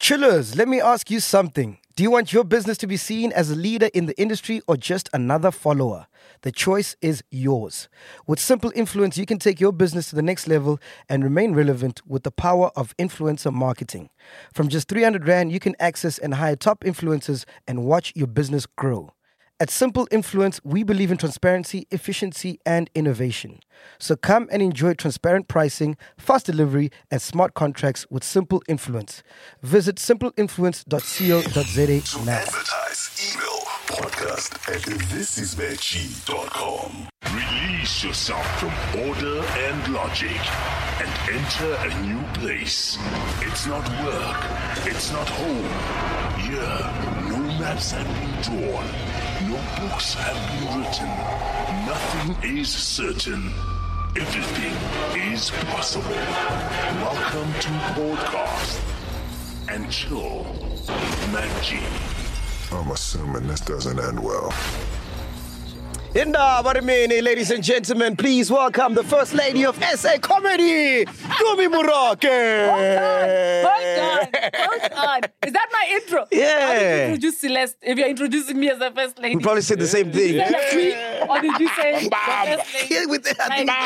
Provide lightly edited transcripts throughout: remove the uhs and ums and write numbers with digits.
Chillers, let me ask you something. Do you want your business to be seen as a leader in the industry or just another follower? The choice is yours. With Simple Influence, you can take your business to the next level and remain relevant with the power of influencer marketing. From just 300 Rand, you can access and hire top influencers and watch your business grow. At Simple Influence, we believe in transparency, efficiency, and innovation. So come and enjoy transparent pricing, fast delivery, and smart contracts with Simple Influence. Visit simpleinfluence.co.za now. Advertise, email, podcast@thisisveggie.com. Release yourself from order and logic and enter a new place. It's not work. It's not home. Here, no maps have been drawn. No books have been written. Nothing is certain. Everything is possible. Welcome to Podcast and Chill with Mac G. I'm assuming this doesn't end well. Ladies and gentlemen, please welcome the First Lady of SA Comedy, Dumi Murake. Hold on. Is that my intro? Yeah. How did you introduce Celeste if you're introducing me as the First Lady? We probably said the same thing. Is that me? Or did you say the First Lady? Yeah, with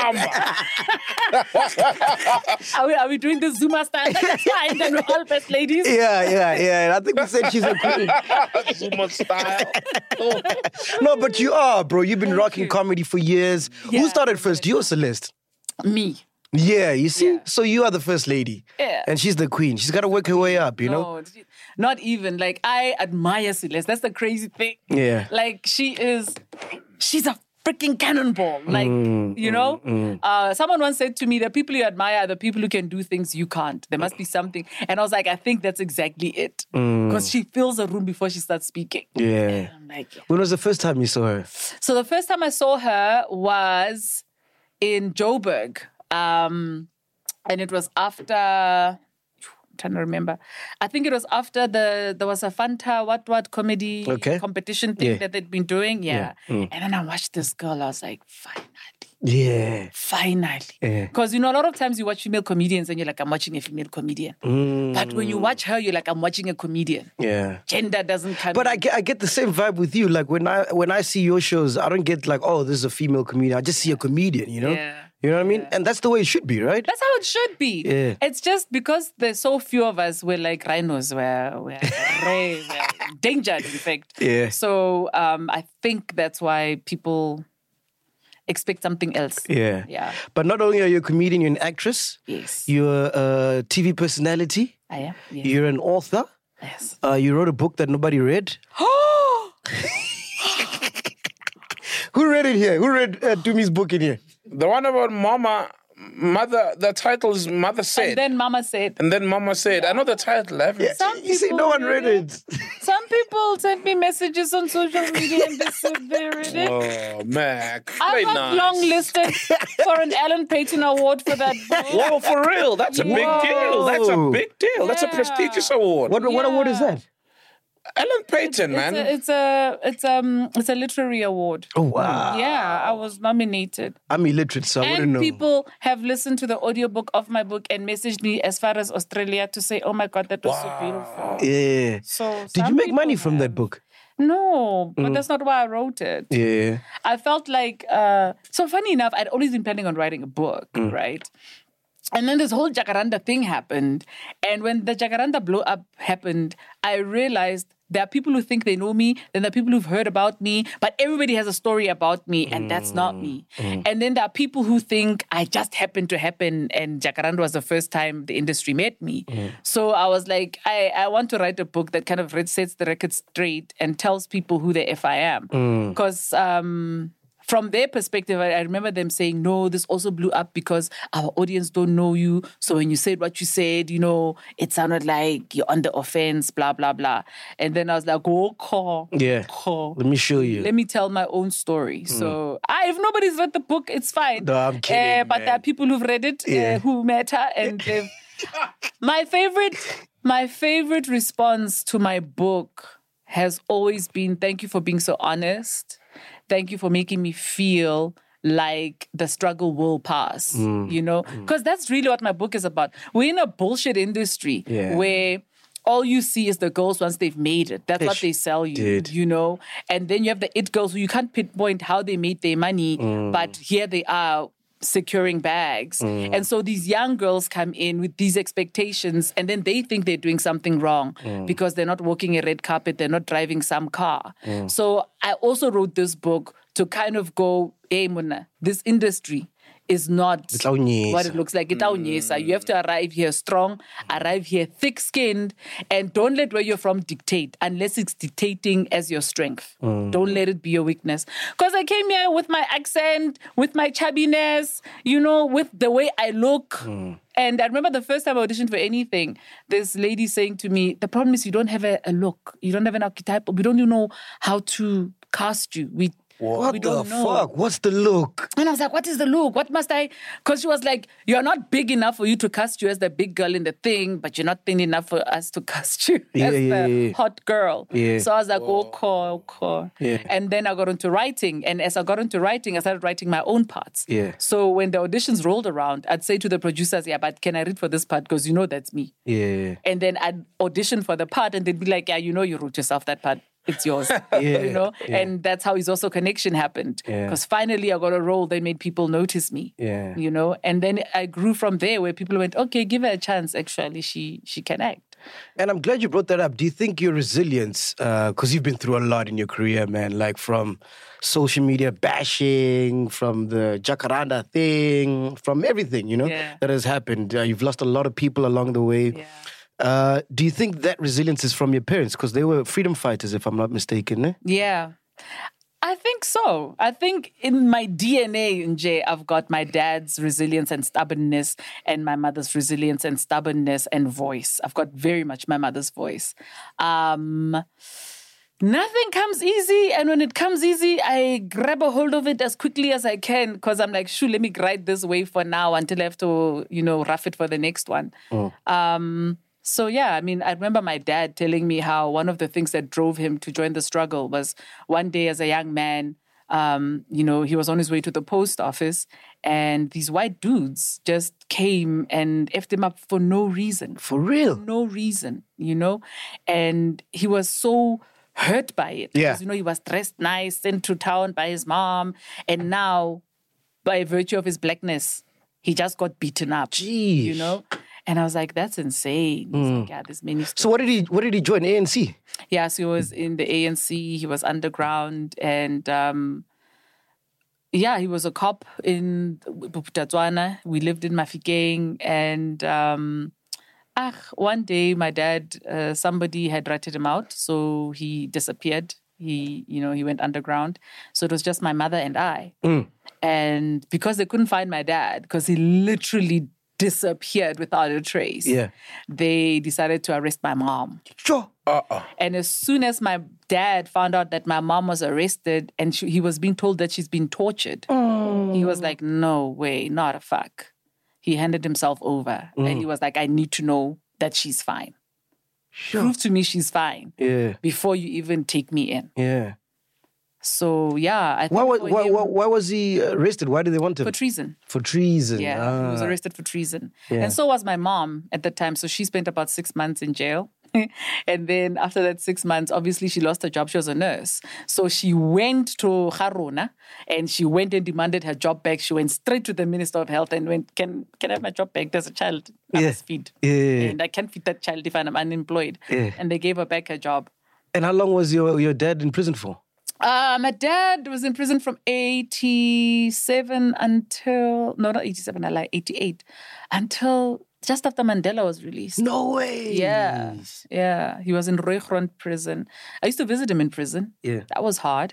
Are we doing the Zuma style? That's fine, then we're all First Ladies. Yeah. I think we said she's a queen. Zuma style. No, but you are, bro. You've been rocking comedy for years. Yeah. Who started first, you or Celeste? Me. Yeah, you see? Yeah. So you are the First Lady. Yeah. And she's the queen. She's got to work her way up, you know? No, not even. Like, I admire Celeste. That's the crazy thing. Yeah. Like, she's a freaking cannonball. Like, someone once said to me, the people you admire are the people who can do things you can't. There must be something. And I was like, I think that's exactly it. Because she fills a room before she starts speaking. Yeah. And I'm like, When was the first time you saw her? So the first time I saw her was in Joburg. And it was after... I'm trying to remember. I think it was after there was a Fanta what comedy competition thing that they'd been doing. Yeah. And then I watched this girl. I was like, finally. Yeah. Finally. Yeah. Because, a lot of times you watch female comedians and you're like, I'm watching a female comedian. But when you watch her, you're like, I'm watching a comedian. Yeah. Gender doesn't come But I get the same vibe with you. Like when I see your shows, I don't get like, oh, this is a female comedian. I just see a comedian, you know? Yeah. You know what I mean? And that's the way it should be, right? That's how it should be. Yeah. It's just because there's so few of us, we're like rhinos, we're endangered, in fact. Yeah. So I think that's why people expect something else. Yeah. Yeah. But not only are you a comedian, you're an actress. Yes. You're a TV personality. I am. Yes. You're an author. Yes. You wrote a book that nobody read. Who read it here? Who read Dumi's book in here? The one about Mother, the title is Mother Said. And then Mama said. I know the title. I haven't. You see, no one read it. Some people sent me messages on social media and they said they read it. Oh, Mac. I got long-listed for an Alan Payton Award for that book. Whoa, for real. That's a big deal. That's a big deal. That's a Yeah. prestigious award. What award is that? Alan Payton, man. It's a literary award. Oh, wow. Yeah, I was nominated. I'm illiterate, so I wouldn't And know. people have listened to the audiobook of my book and messaged me as far as Australia to say, oh my God, that was so beautiful. Yeah. So Did you some make money people from that have. book? No, but that's not why I wrote it. Yeah. I felt like, so funny enough, I'd always been planning on writing a book, right? And then this whole Jacaranda thing happened. And when the Jacaranda blow up happened, I realized there are people who think they know me, then there are people who've heard about me, but everybody has a story about me, and that's not me. And then there are people who think I just happened to happen, and Jacaranda was the first time the industry met me. So I was like, I want to write a book that kind of sets the record straight and tells people who the F I am. Because from their perspective, I remember them saying, no, this also blew up because our audience don't know you. So when you said what you said, it sounded like you're on the offense, blah, blah, blah. And then I was like, Yeah. Let me show you. Let me tell my own story. So if nobody's read the book, it's fine. No, I'm kidding, but there are people who've read it, who matter. And my favorite response to my book has always been, thank you for being so honest. Thank you for making me feel like the struggle will pass, Because that's really what my book is about. We're in a bullshit industry where all you see is the girls once they've made it. That's what they sell you, Dude. you know? And then you have the it girls who you can't pinpoint how they made their money, but here they are securing bags. And so these young girls come in with these expectations and then they think they're doing something wrong because they're not walking a red carpet, they're not driving some car. So I also wrote this book to kind of go, hey, Muna, this industry is not what it looks like. You have to arrive here strong, arrive here thick-skinned, and don't let where you're from dictate unless it's dictating as your strength. Don't let it be your weakness. Because I came here with my accent, with my chubbiness, you know, with the way I look. And I remember the first time I auditioned for anything, this lady saying to me, the problem is you don't have a look. You don't have an archetype. We don't even know how to cast you. We What don't the know. fuck? What's the look? And I was like, what is the look? What must I? Because she was like, you're not big enough for you to cast you as the big girl in the thing, but you're not thin enough for us to cast you as the hot girl. Yeah. So I was like, okay. Yeah. And then I got into writing. And as I got into writing, I started writing my own parts. Yeah. So when the auditions rolled around, I'd say to the producers, yeah, but can I read for this part? Because you know that's me. Yeah. And then I'd audition for the part and they'd be like, yeah, you know you wrote yourself that part. It's yours, you know? Yeah. And that's how His Also Connection happened. Yeah. Because finally I got a role that made people notice me, Yeah. you know? And then I grew from there where people went, okay, give her a chance. Actually, she can act. And I'm glad you brought that up. Do you think your resilience, because you've been through a lot in your career, man, like from social media bashing, from the Jacaranda thing, from everything, you know, that has happened. You've lost a lot of people along the way. Yeah. Do you think that resilience is from your parents? Because they were freedom fighters, if I'm not mistaken, eh? Yeah. I think so. I think in my DNA, Nje, I've got my dad's resilience and stubbornness and my mother's resilience and stubbornness and voice. I've got very much my mother's voice. Nothing comes easy. And when it comes easy, I grab a hold of it as quickly as I can because I'm like, let me ride this wave for now until I have to, you know, rough it for the next one. So, yeah, I mean, I remember my dad telling me how one of the things that drove him to join the struggle was one day as a young man, you know, he was on his way to the post office and these white dudes just came and effed him up for no reason. For real? No reason, you know? And he was so hurt by it. Yeah. Because, you know, he was dressed nice, sent to town by his mom. And now, by virtue of his blackness, he just got beaten up. Jeez. You know? And I was like, that's insane. He's like, yeah, there's many stories. So what did he join? ANC? Yeah, so he was in the ANC. He was underground. And, yeah, he was a cop in Bophuthatswana. We lived in Mafikeng. And one day, my dad, somebody had ratted him out. So he disappeared. He went underground. So it was just my mother and I. And because they couldn't find my dad, because he literally disappeared without a trace. Yeah. They decided to arrest my mom. Sure. And as soon as my dad found out that my mom was arrested and he was being told that she's been tortured, he was like, no way, not a fuck. He handed himself over. And he was like, I need to know that she's fine. Sure. Prove to me she's fine before you even take me in. Yeah. So, yeah. I think Why was he arrested? Why did they want him? for treason. For treason. Yeah, he was arrested for treason. Yeah. And so was my mom at the time. So she spent about 6 months in jail. And then after that 6 months, obviously she lost her job. She was a nurse. So she went to Haruna and she went and demanded her job back. She went straight to the Minister of Health and went, can I have my job back? There's a child I must feed. Yeah. And I can't feed that child if I'm unemployed. Yeah. And they gave her back her job. And how long was your dad in prison for? My dad was in prison from 87 until, no, not 87, I lied, 88, until just after Mandela was released. No way. Yeah. He was in Rooigrond prison. I used to visit him in prison. Yeah. That was hard.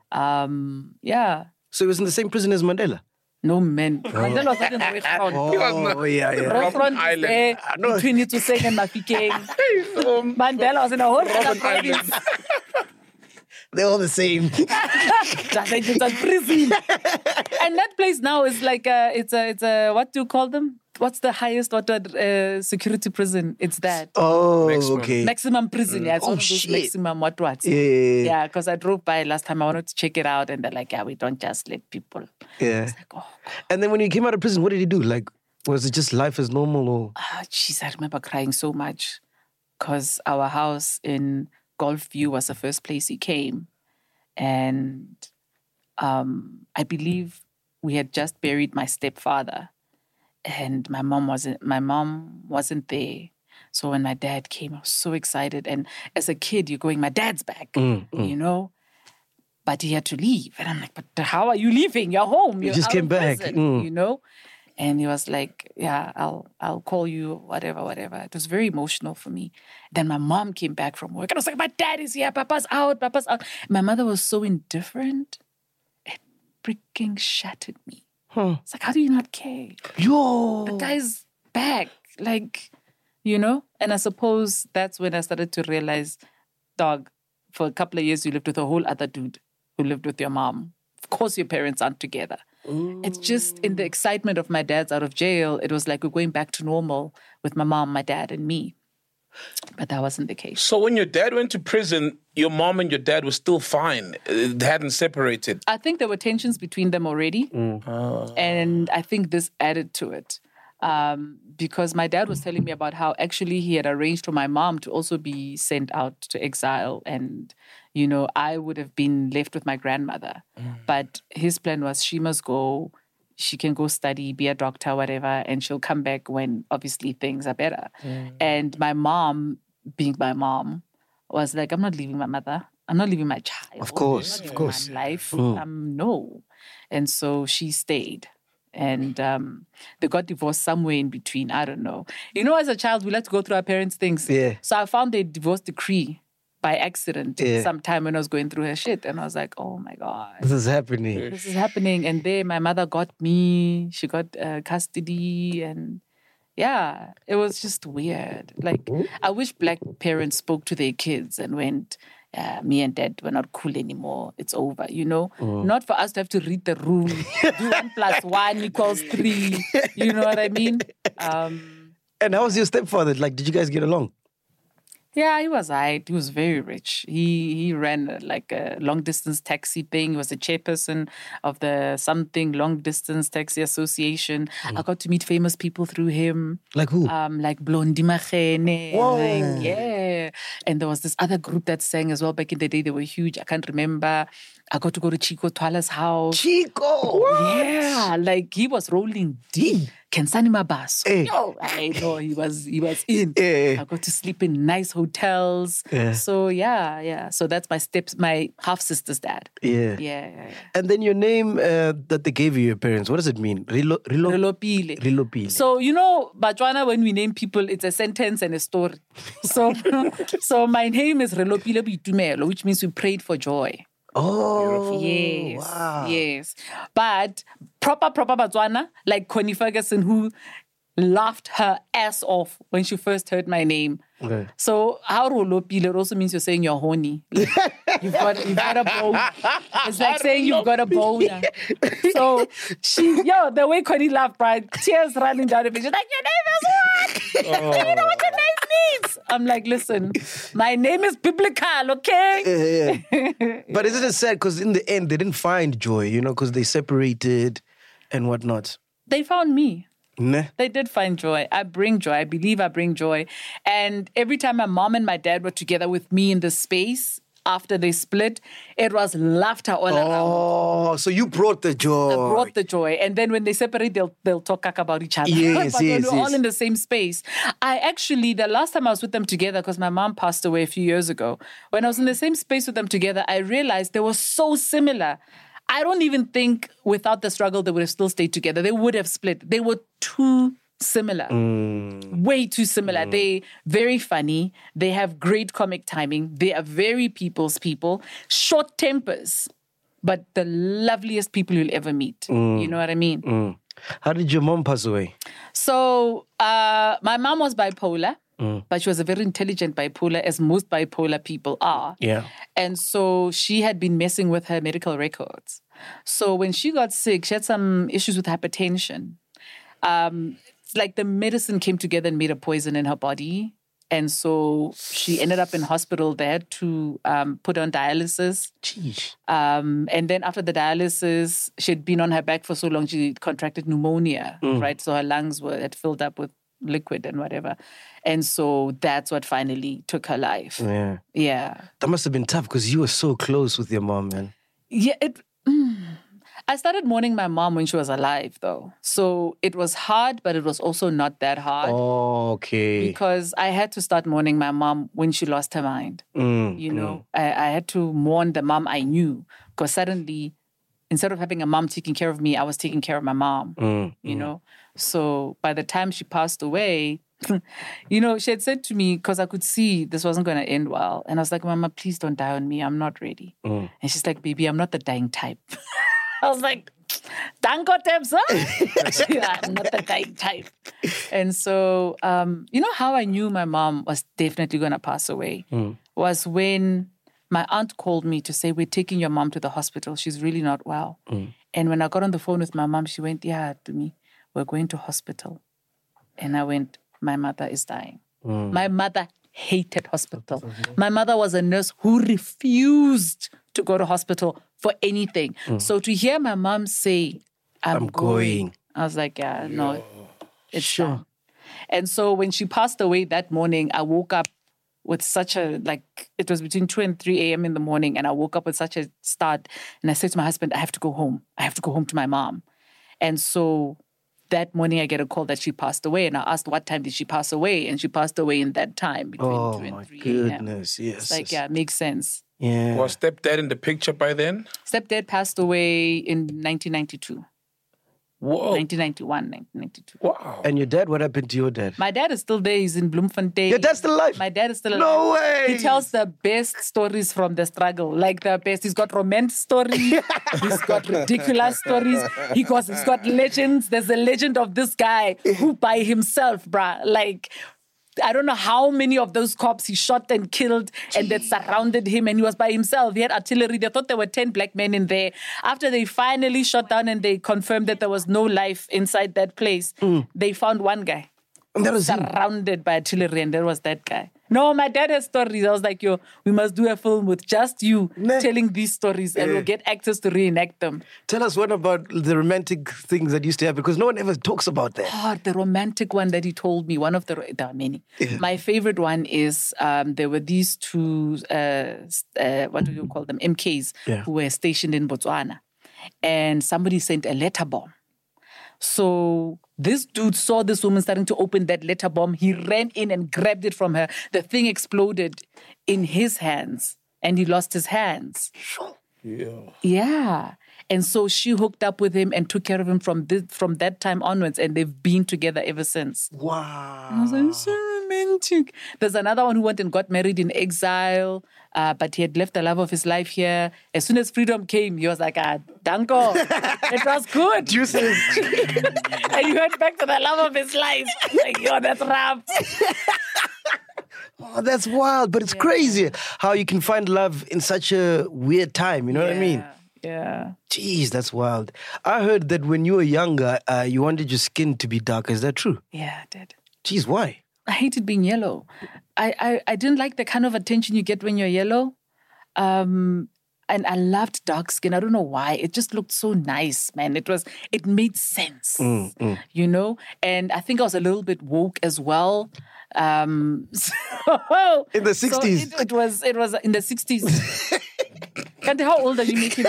Yeah. So he was in the same prison as Mandela? No, man. Mandela was not in Rooigrond. Oh, yeah. Rooigrond is there between Itsoseng and Mafikeng. Mandela was in a whole other province. They're all the same. Just like it's a prison. And that place now is like it's a what do you call them? What's the highest security prison? It's that. Oh, Maximum. okay. Maximum prison, yeah. It's one of those shit. maximum what? Yeah. Yeah, because I drove by last time. I wanted to check it out, and they're like, yeah, we don't just let people. Yeah. It's like, oh, And then when you came out of prison, what did he do? Like, was it just life as normal or? jeez, I remember crying so much. because our house in Gulfview was the first place he came. And I believe we had just buried my stepfather, and my mom wasn't there. So when my dad came, I was so excited. And as a kid, you're going, my dad's back, you know? But he had to leave. And I'm like, but how are you leaving? You're home. You just came back. You know? And he was like, yeah, I'll call you, whatever. It was very emotional for me. Then my mom came back from work. And I was like, my dad is here. Papa's out. My mother was so indifferent. It freaking shattered me. It's like, how do you not care? Yo. The guy's back. Like, you know? And I suppose that's when I started to realize, dog, for a couple of years you lived with a whole other dude who lived with your mom. Of course your parents aren't together. It's just in the excitement of my dad's out of jail, it was like we're going back to normal with my mom, my dad, and me. But that wasn't the case. So when your dad went to prison, your mom and your dad were still fine. They hadn't separated. I think there were tensions between them already. And I think this added to it. Because my dad was telling me about how actually he had arranged for my mom to also be sent out to exile. And, you know, I would have been left with my grandmother. But his plan was she must go, she can go study, be a doctor, whatever, and she'll come back when obviously things are better. And my mom, being my mom, was like, I'm not leaving my mother. I'm not leaving my child. Of course, I'm not of course. leaving my life. No. And so she stayed. And they got divorced somewhere in between. I don't know. You know, as a child, we like to go through our parents' things. Yeah. So I found the divorce decree by accident sometime when I was going through her shit. And I was like, oh my God. This is happening. This is happening. And there my mother got me. She got custody. And yeah, it was just weird. Like, I wish black parents spoke to their kids and went, me and dad were not cool anymore. It's over, you know? Not for us to have to read the room, do 1 + 1 = 3. You know what I mean? And how was your stepfather? Like, did you guys get along? Yeah, he was right. He was very rich. He ran like a long distance taxi thing. He was the chairperson of the something long distance taxi association. I got to meet famous people through him. Like who? Like Blondie Magene. Whoa. Like, yeah. And there was this other group that sang as well back in the day. They were huge. I can't remember. I got to go to Chico Twala's house. Chico! Yeah, like he was rolling deep. Kensani Mabaso. Yo, I know he was in. I got to sleep in nice hotels. So yeah. So that's my half sister's dad. Yeah. And then your name that they gave you, your parents, what does it mean? Relopile. Relopile. So, you know, Batswana, when we name people, it's a sentence and a story. So my name is Relopile Bitumelo, which means we prayed for joy. Oh, yes, wow. Yes. But proper Batswana, like Connie Ferguson, who laughed her ass off when she first heard my name. Okay. So how Rolopile also means you're saying you're horny. Like, you've got a bone. It's like saying you've got a boner. So the way Connie laughed, right? Tears running down her face. She's like, your name is what? You know what your name means? I'm like, listen, my name is biblical, okay? But isn't it sad? Because in the end, they didn't find joy, you know, because they separated and whatnot. They found me. Nah. They did find joy. I bring joy. I believe I bring joy. And every time my mom and my dad were together with me in this space after they split, it was laughter all around. Oh, so you brought the joy. I brought the joy. And then when they separate, they'll talk cack about each other. Yes, but when we're all yes. in the same space. The last time I was with them together, because my mom passed away a few years ago, when I was in the same space with them together, I realized they were so similar. I don't even think without the struggle they would have still stayed together. They would have split. They were too similar. Way too similar. They very funny. They have great comic timing. They are very people's people. Short tempers, but the loveliest people you'll ever meet. You know what I mean? How did your mom pass away? So my mom was bipolar. But she was a very intelligent bipolar, as most bipolar people are. Yeah. And so she had been messing with her medical records. So when she got sick, she had some issues with hypertension. It's like the medicine came together and made a poison in her body. And so she ended up in hospital. They had to put on dialysis. Jeez. And then after the dialysis, she had been on her back for so long, she contracted pneumonia, right? So her lungs had filled up with liquid and whatever. And so that's what finally took her life. Yeah. Yeah. That must have been tough because you were so close with your mom, man. Yeah, I started mourning my mom when she was alive, though. So it was hard, but it was also not that hard. Oh, okay. Because I had to start mourning my mom when she lost her mind. You know, I had to mourn the mom I knew. Because suddenly, instead of having a mom taking care of me, I was taking care of my mom, you know. So by the time she passed away, you know, she had said to me, because I could see this wasn't going to end well. And I was like, Mama, please don't die on me. I'm not ready. And she's like, baby, I'm not the dying type. I was like, Danko Tebsa? Yeah, I'm not the dying type. And so, you know how I knew my mom was definitely going to pass away? Was when my aunt called me to say, we're taking your mom to the hospital. She's really not well. And when I got on the phone with my mom, she went, yeah, to me, we're going to hospital. And I went, my mother is dying. My mother hated hospital. My mother was a nurse who refused to go to hospital for anything. So to hear my mom say, I'm going, I was like, yeah, no, it's sure. And so when she passed away that morning, I woke up with such a, like, it was between 2 and 3 a.m. in the morning, and I woke up with such a start. And I said to my husband, I have to go home. I have to go home to my mom. And so that morning I get a call that she passed away. And I asked, what time did she pass away? And she passed away in that time between 2 and 3 a.m. Goodness, yes. It's like, yeah, it makes sense. Yeah. Was stepdad in the picture by then? Stepdad passed away in 1992. Whoa. 1991, 1992. Wow. And your dad, what happened to your dad? My dad is still there. He's in Bloemfontein. Your dad's still alive? My dad is still alive. No way! He tells the best stories from the struggle. Like the best. He's got romance stories. He's got ridiculous stories. He's got legends. There's a legend of this guy who by himself, bruh, like, I don't know how many of those cops he shot and killed and that surrounded him, and he was by himself. He had artillery. They thought there were 10 black men in there. After they finally shot down and they confirmed that there was no life inside that place, they found one guy. And that was him. Surrounded by artillery, and there was that guy. No, my dad has stories. I was like, yo, we must do a film with just you telling these stories, and we'll get actors to reenact them. Tell us what about the romantic things that used to happen, because no one ever talks about that. Oh, the romantic one that he told me, there are many. My favorite one is there were these two, what do you call them, MKs, who were stationed in Botswana. And somebody sent a letter bomb. So this dude saw this woman starting to open that letter bomb. He ran in and grabbed it from her. The thing exploded in his hands, and he lost his hands. Yeah. And so she hooked up with him and took care of him from that time onwards, and they've been together ever since. Wow. I was like, so romantic. There's another one who went and got married in exile, but he had left the love of his life here. As soon as freedom came, he was like, Danko, it was good. Juices. And he went back to the love of his life. Like, yo, that's rough. Oh, that's wild, but it's crazy how you can find love in such a weird time, you know what I mean? Yeah. Jeez, that's wild. I heard that when you were younger, you wanted your skin to be darker. Is that true? Yeah, I did. Jeez, why? I hated being yellow. I didn't like the kind of attention you get when you're yellow. And I loved dark skin. I don't know why. It just looked so nice, man. It made sense, you know? And I think I was a little bit woke as well. In the 60s. So it was in the 60s. Kante, how old are you making?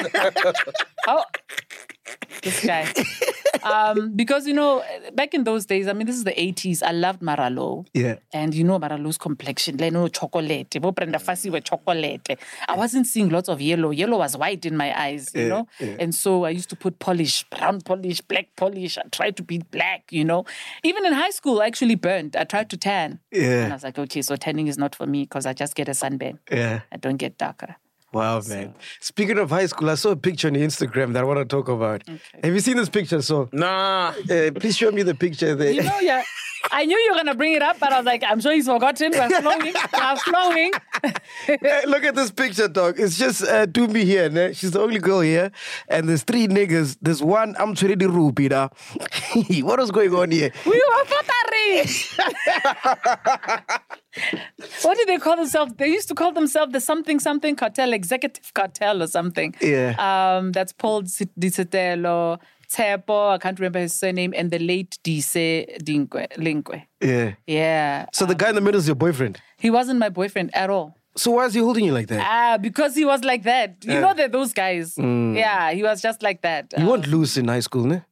This guy. Because, you know, back in those days, I mean, this is the 80s. I loved Maralo. Yeah. And you know Maralo's complexion. Chocolate. I wasn't seeing lots of yellow. Yellow was white in my eyes, you know. Yeah. And so I used to put polish, brown polish, black polish. I tried to be black, you know. Even in high school, I actually burned. I tried to tan. Yeah. And I was like, okay, so tanning is not for me because I just get a sunburn. Yeah. I don't get darker. Wow, man. Speaking of high school, I saw a picture on your Instagram that I want to talk about. Okay. Have you seen this picture? So, nah. Please show me the picture there. You know, yeah. I knew you were going to bring it up, but I was like, I'm sure he's forgotten. We're flowing. Hey, look at this picture, dog. It's just Dumi here. Ne? She's the only girl here. And there's 3 niggas. There's one, I'm Trinity Rupida. What is going on here? We were What did they call themselves? They used to call themselves the something cartel, executive cartel or something. Yeah. That's Paul Di Setelo, Tsepo, I can't remember his surname, and the late Dise Linkwe. Yeah. Yeah. So the guy in the middle is your boyfriend. He wasn't my boyfriend at all. So why is he holding you like that? Because he was like that. You know that those guys. Yeah, he was just like that. You weren't loose in high school, ne?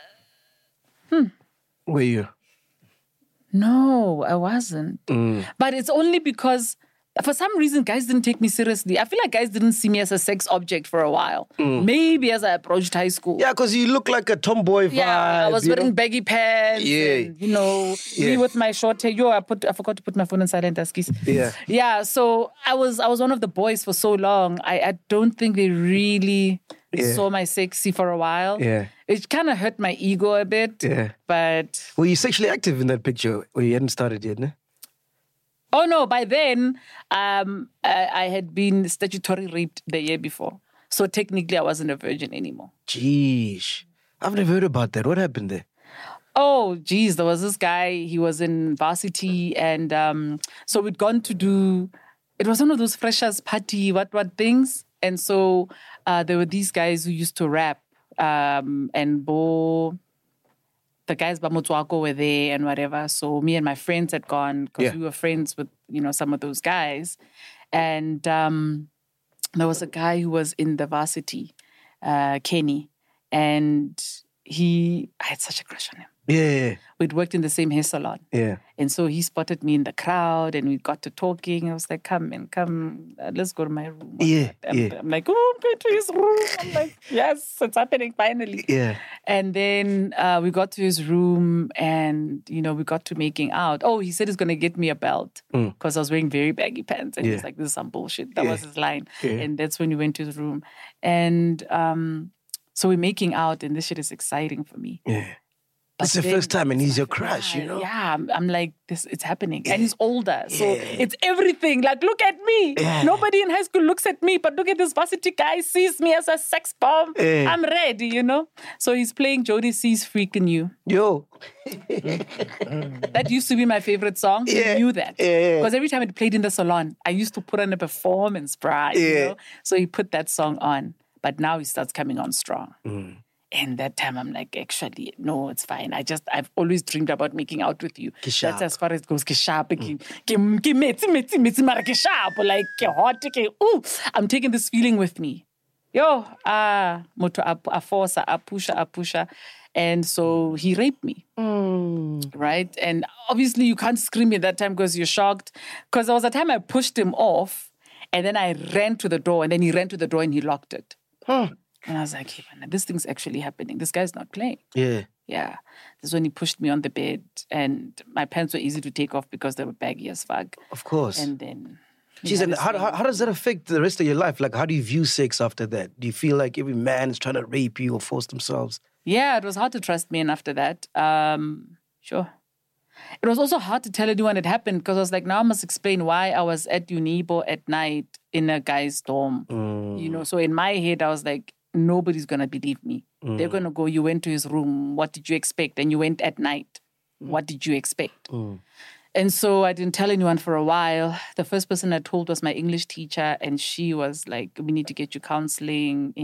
Were you? No, I wasn't. But it's only because for some reason guys didn't take me seriously. I feel like guys didn't see me as a sex object for a while. Maybe as I approached high school. Yeah, because you look like a tomboy vibe. Yeah, I was you wearing know? baggy pants. Yeah. And, me with my short hair. I forgot to put my phone in silent, Askis. Yeah. Yeah, so I was one of the boys for so long. I don't think they really saw my sexy for a while. Yeah. It kind of hurt my ego a bit. Yeah. But Were you sexually active in that picture or you hadn't started yet, ne? oh no, by then I had been statutory raped the year before. So technically I wasn't a virgin anymore. Jeez. I've never heard about that. What happened there? Oh, geez, there was this guy, he was in varsity, and so we'd gone to do, it was one of those freshers party, what things. And so there were these guys who used to rap, and the guys by Motswako were there and whatever. So me and my friends had gone because we were friends with, some of those guys. And there was a guy who was in the varsity, Kenny, and I had such a crush on him. Yeah. We'd worked in the same hair salon. Yeah. And so he spotted me in the crowd and we got to talking. I was like, come, let's go to my room. Yeah. I'm like, oh, I'm going to his room. I'm like, yes, it's happening finally. Yeah. And then we got to his room and, we got to making out. Oh, he said he's going to get me a belt because I was wearing very baggy pants. And he's like, this is some bullshit. That was his line. Yeah. And that's when we went to his room. And so we're making out and this shit is exciting for me. Yeah. It's the first time and he's your crush, Yeah, I'm like, it's happening. And he's older, so it's everything. Like, look at me. Yeah. Nobody in high school looks at me, but look at this varsity guy, sees me as a sex bomb. Yeah. I'm ready, So he's playing Jodie C's Freaking You. Yo. That used to be my favorite song. Yeah. You knew that. Yeah. Because every time it played in the salon, I used to put on a performance bra, So he put that song on. But now he starts coming on strong. And that time I'm like, actually, no, it's fine. I've always dreamed about making out with you. That's as far as it goes. Like, hot. Ooh, I'm taking this feeling with me. Moto a forcer, a pusher. And so he raped me. Right? And obviously you can't scream at that time because you're shocked. Because there was a time I pushed him off and then I ran to the door and then he ran to the door and he locked it. And I was like, hey, man, this thing's actually happening. This guy's not playing. Yeah. Yeah. This is when he pushed me on the bed and my pants were easy to take off because they were baggy as fuck. Of course. And then... Jeez, and how does that affect the rest of your life? Like, how do you view sex after that? Do you feel like every man is trying to rape you or force themselves? Yeah, it was hard to trust men after that. Sure. It was also hard to tell anyone it happened because I was like, now I must explain why I was at Unibo at night in a guy's dorm. So in my head, I was like, nobody's going to believe me. They're going to go, you went to his room. What did you expect? And you went at night. What did you expect? And so I didn't tell anyone for a while. The first person I told was my English teacher. And she was like, we need to get you counseling.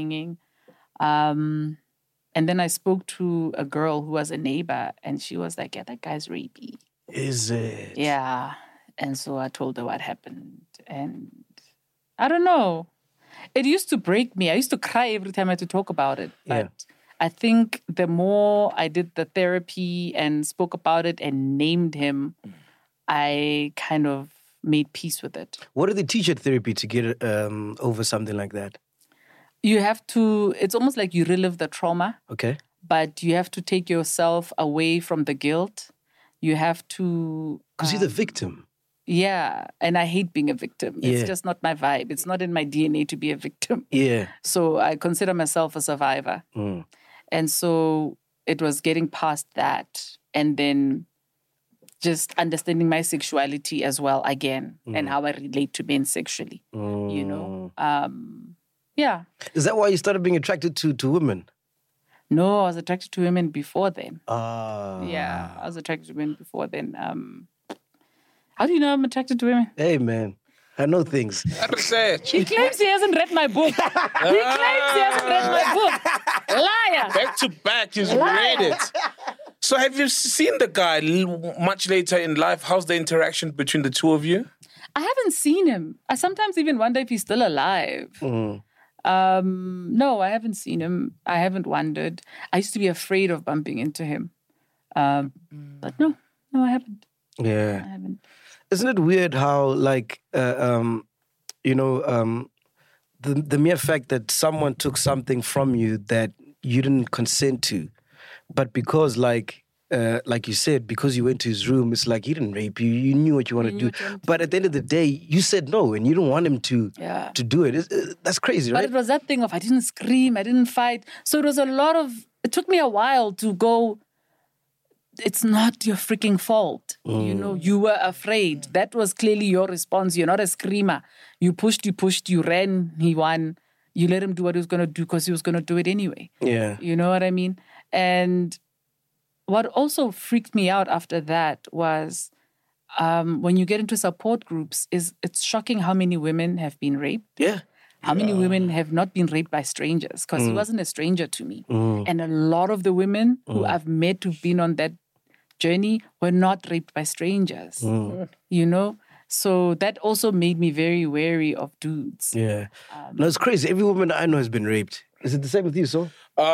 And then I spoke to a girl who was a neighbor. And she was like, yeah, that guy's rapey. Is it? Yeah. And so I told her what happened. And I don't know. It used to break me. I used to cry every time I had to talk about it. But I think the more I did the therapy and spoke about it and named him, I kind of made peace with it. What do they teach at therapy to get over something like that? You have to, it's almost like you relive the trauma. Okay. But you have to take yourself away from the guilt. You have to... Because you're the victim. Yeah, and I hate being a victim. It's just not my vibe. It's not in my DNA to be a victim. Yeah. So I consider myself a survivor. And so it was getting past that and then just understanding my sexuality as well again and how I relate to men sexually, Yeah. Is that why you started being attracted to women? No, I was attracted to women before then. Yeah, I was attracted to women before then. How do you know I'm attracted to women? Hey, man. I know things. Research. He claims he hasn't read my book. He claims he hasn't read my book. Liar. Back to back, he's read it. So have you seen the guy much later in life? How's the interaction between the two of you? I haven't seen him. I sometimes even wonder if he's still alive. No, I haven't seen him. I haven't wondered. I used to be afraid of bumping into him. But no, I haven't. Yeah. I haven't. Isn't it weird how, like, the mere fact that someone took something from you that you didn't consent to, but because, like you said, because you went to his room, it's like he didn't rape you. You knew what you wanted to do. But at the end of the day, you said no, and you don't want him to do it. That's crazy, right? But it was that thing of I didn't scream, I didn't fight. So it was it took me a while to go, it's not your freaking fault. You know, you were afraid. That was clearly your response. You're not a screamer. You pushed, you ran, he won. You let him do what he was going to do because he was going to do it anyway. Yeah. You know what I mean? And what also freaked me out after that was when you get into support groups, it's shocking how many women have been raped. Yeah. How many women have not been raped by strangers? Because he wasn't a stranger to me. And a lot of the women who I've met who've been on that journey were not raped by strangers. You know? So that also made me very wary of dudes. Yeah. No, it's crazy. Every woman I know has been raped. Is it the same with you, so?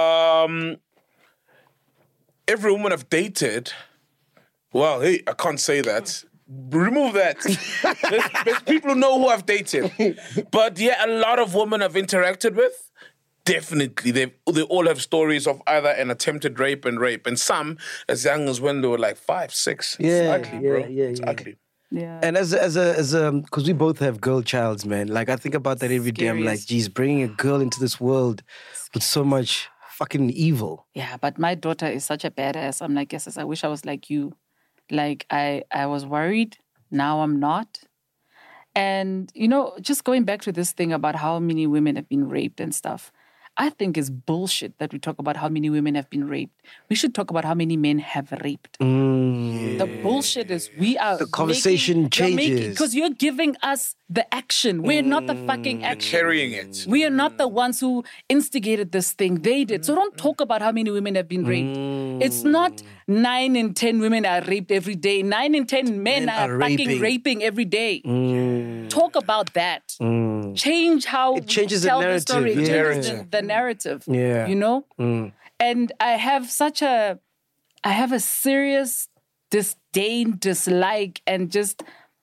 Every woman I've dated, well, hey, I can't say that. Remove that. there's people who know who I've dated. But yeah, a lot of women I've interacted with, definitely, they all have stories of either an attempted rape. And some as young as when they were like 5, 6. Yeah, It's ugly, bro. yeah, It's yeah. ugly. Yeah. And as because we both have girl childs, man. Like, I think about that every day. I'm like, geez, bringing a girl into this world with so much fucking evil. Yeah, but my daughter is such a badass. I'm like, yes, I wish I was like you. Like, I was worried. Now I'm not. And, you know, just going back to this thing about how many women have been raped and stuff, I think it's bullshit that we talk about how many women have been raped. We should talk about how many men have raped. The bullshit is The conversation changes. Because you're giving us the action. We're not the fucking action. Carrying it. We are not the ones who instigated this thing. They did. So don't talk about how many women have been raped. It's not 9 in 10 women are raped every day. 9 in 10 men are fucking raping every day. Talk about that. Change how It changes we the tell narrative, the story. It yeah. changes the narrative. Yeah. You know? And I have a serious disdain, dislike, and just,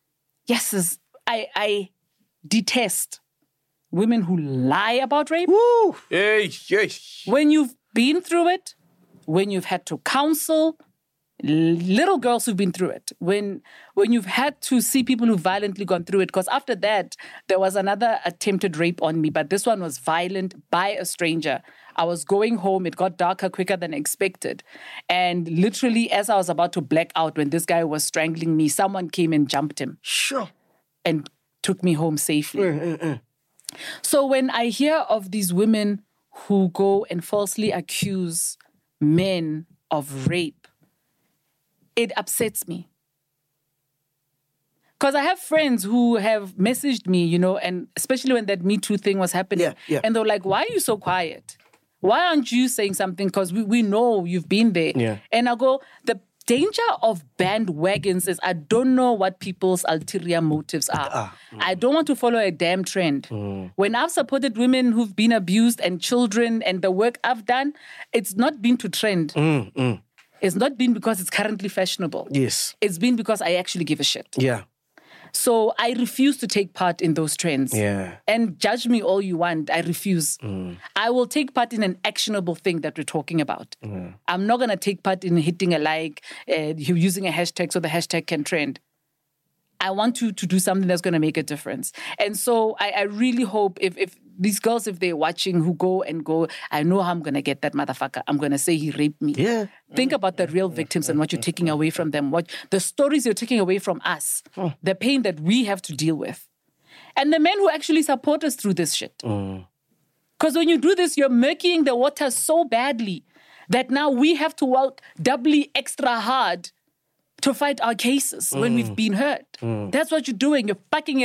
I detest women who lie about rape. Woo! Hey. When you've been through it, when you've had to counsel little girls who've been through it, when you've had to see people who've violently gone through it, because after that, there was another attempted rape on me, but this one was violent by a stranger. I was going home. It got darker quicker than expected. And literally, as I was about to black out when this guy was strangling me, someone came and jumped him. Sure. And took me home safely. So when I hear of these women who go and falsely accuse men of rape, it upsets me. Because I have friends who have messaged me, you know, and especially when that Me Too thing was happening. Yeah. And they're like, why are you so quiet? Why aren't you saying something? Because we know you've been there. Yeah. And I go, the danger of bandwagons is I don't know what people's ulterior motives are. I don't want to follow a damn trend. When I've supported women who've been abused and children and the work I've done, it's not been to trend. It's not been because it's currently fashionable. Yes. It's been because I actually give a shit. Yeah. So I refuse to take part in those trends. Yeah. And judge me all you want. I refuse. I will take part in an actionable thing that we're talking about. I'm not going to take part in hitting a like, using a hashtag so the hashtag can trend. I want to do something that's going to make a difference. And so I really hope if these girls, if they're watching, who go, I know how I'm going to get that motherfucker. I'm going to say he raped me. Yeah. Think about the real victims and what you're taking away from them. What the stories you're taking away from us. The pain that we have to deal with. And the men who actually support us through this shit. Because when you do this, you're murkying the water so badly that now we have to work doubly extra hard to fight our cases when we've been hurt. That's what you're doing. You're fucking it up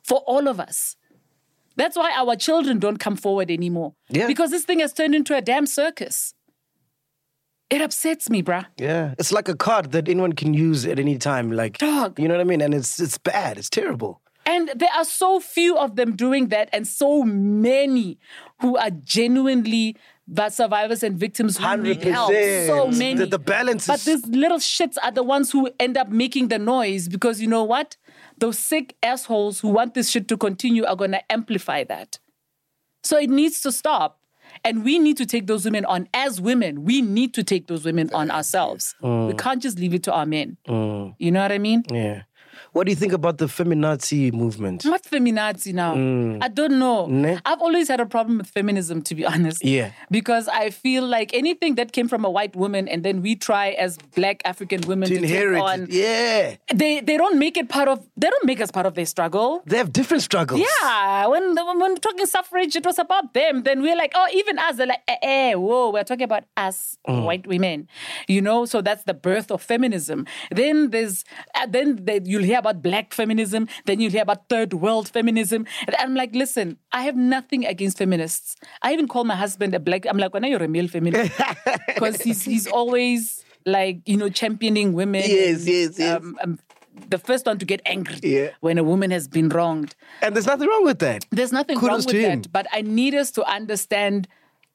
for all of us. That's why our children don't come forward anymore. Yeah. Because this thing has turned into a damn circus. It upsets me, bruh. Yeah. It's like a card that anyone can use at any time. Like, Dog. you know what I mean? And it's bad. It's terrible. And there are so few of them doing that, and so many who are genuinely survivors and victims who need help. 100%. So many. The balance But is... these little shits are the ones who end up making the noise, because you know what? Those sick assholes who want this shit to continue are going to amplify that. So it needs to stop. And we need to take those women on. As women, we need to take those women on ourselves. We can't just leave it to our men. You know what I mean? Yeah. What do you think about the feminazi movement? What's feminazi now? I don't know. Ne? I've always had a problem with feminism, to be honest. Yeah. Because I feel like anything that came from a white woman and then we try as black African women To to inherit take on, it. Yeah. they don't make it part of, they don't make us part of their struggle. They have different struggles. Yeah, when we're talking suffrage, it was about them. Then we're like, oh, even us. They're like, whoa, we're talking about us, white women. You know, so that's the birth of feminism. Then you'll hear about black feminism. Then you'll hear about third world feminism. And I'm like, listen, I have nothing against feminists. I even call my husband a black. I'm like, when you're a male feminist, because he's always like, you know, championing women. Yes, and, yes. the first one to get angry Yeah. when a woman has been wronged. And there's nothing wrong with that. There's nothing Kudos wrong with to him. that, but I need us to understand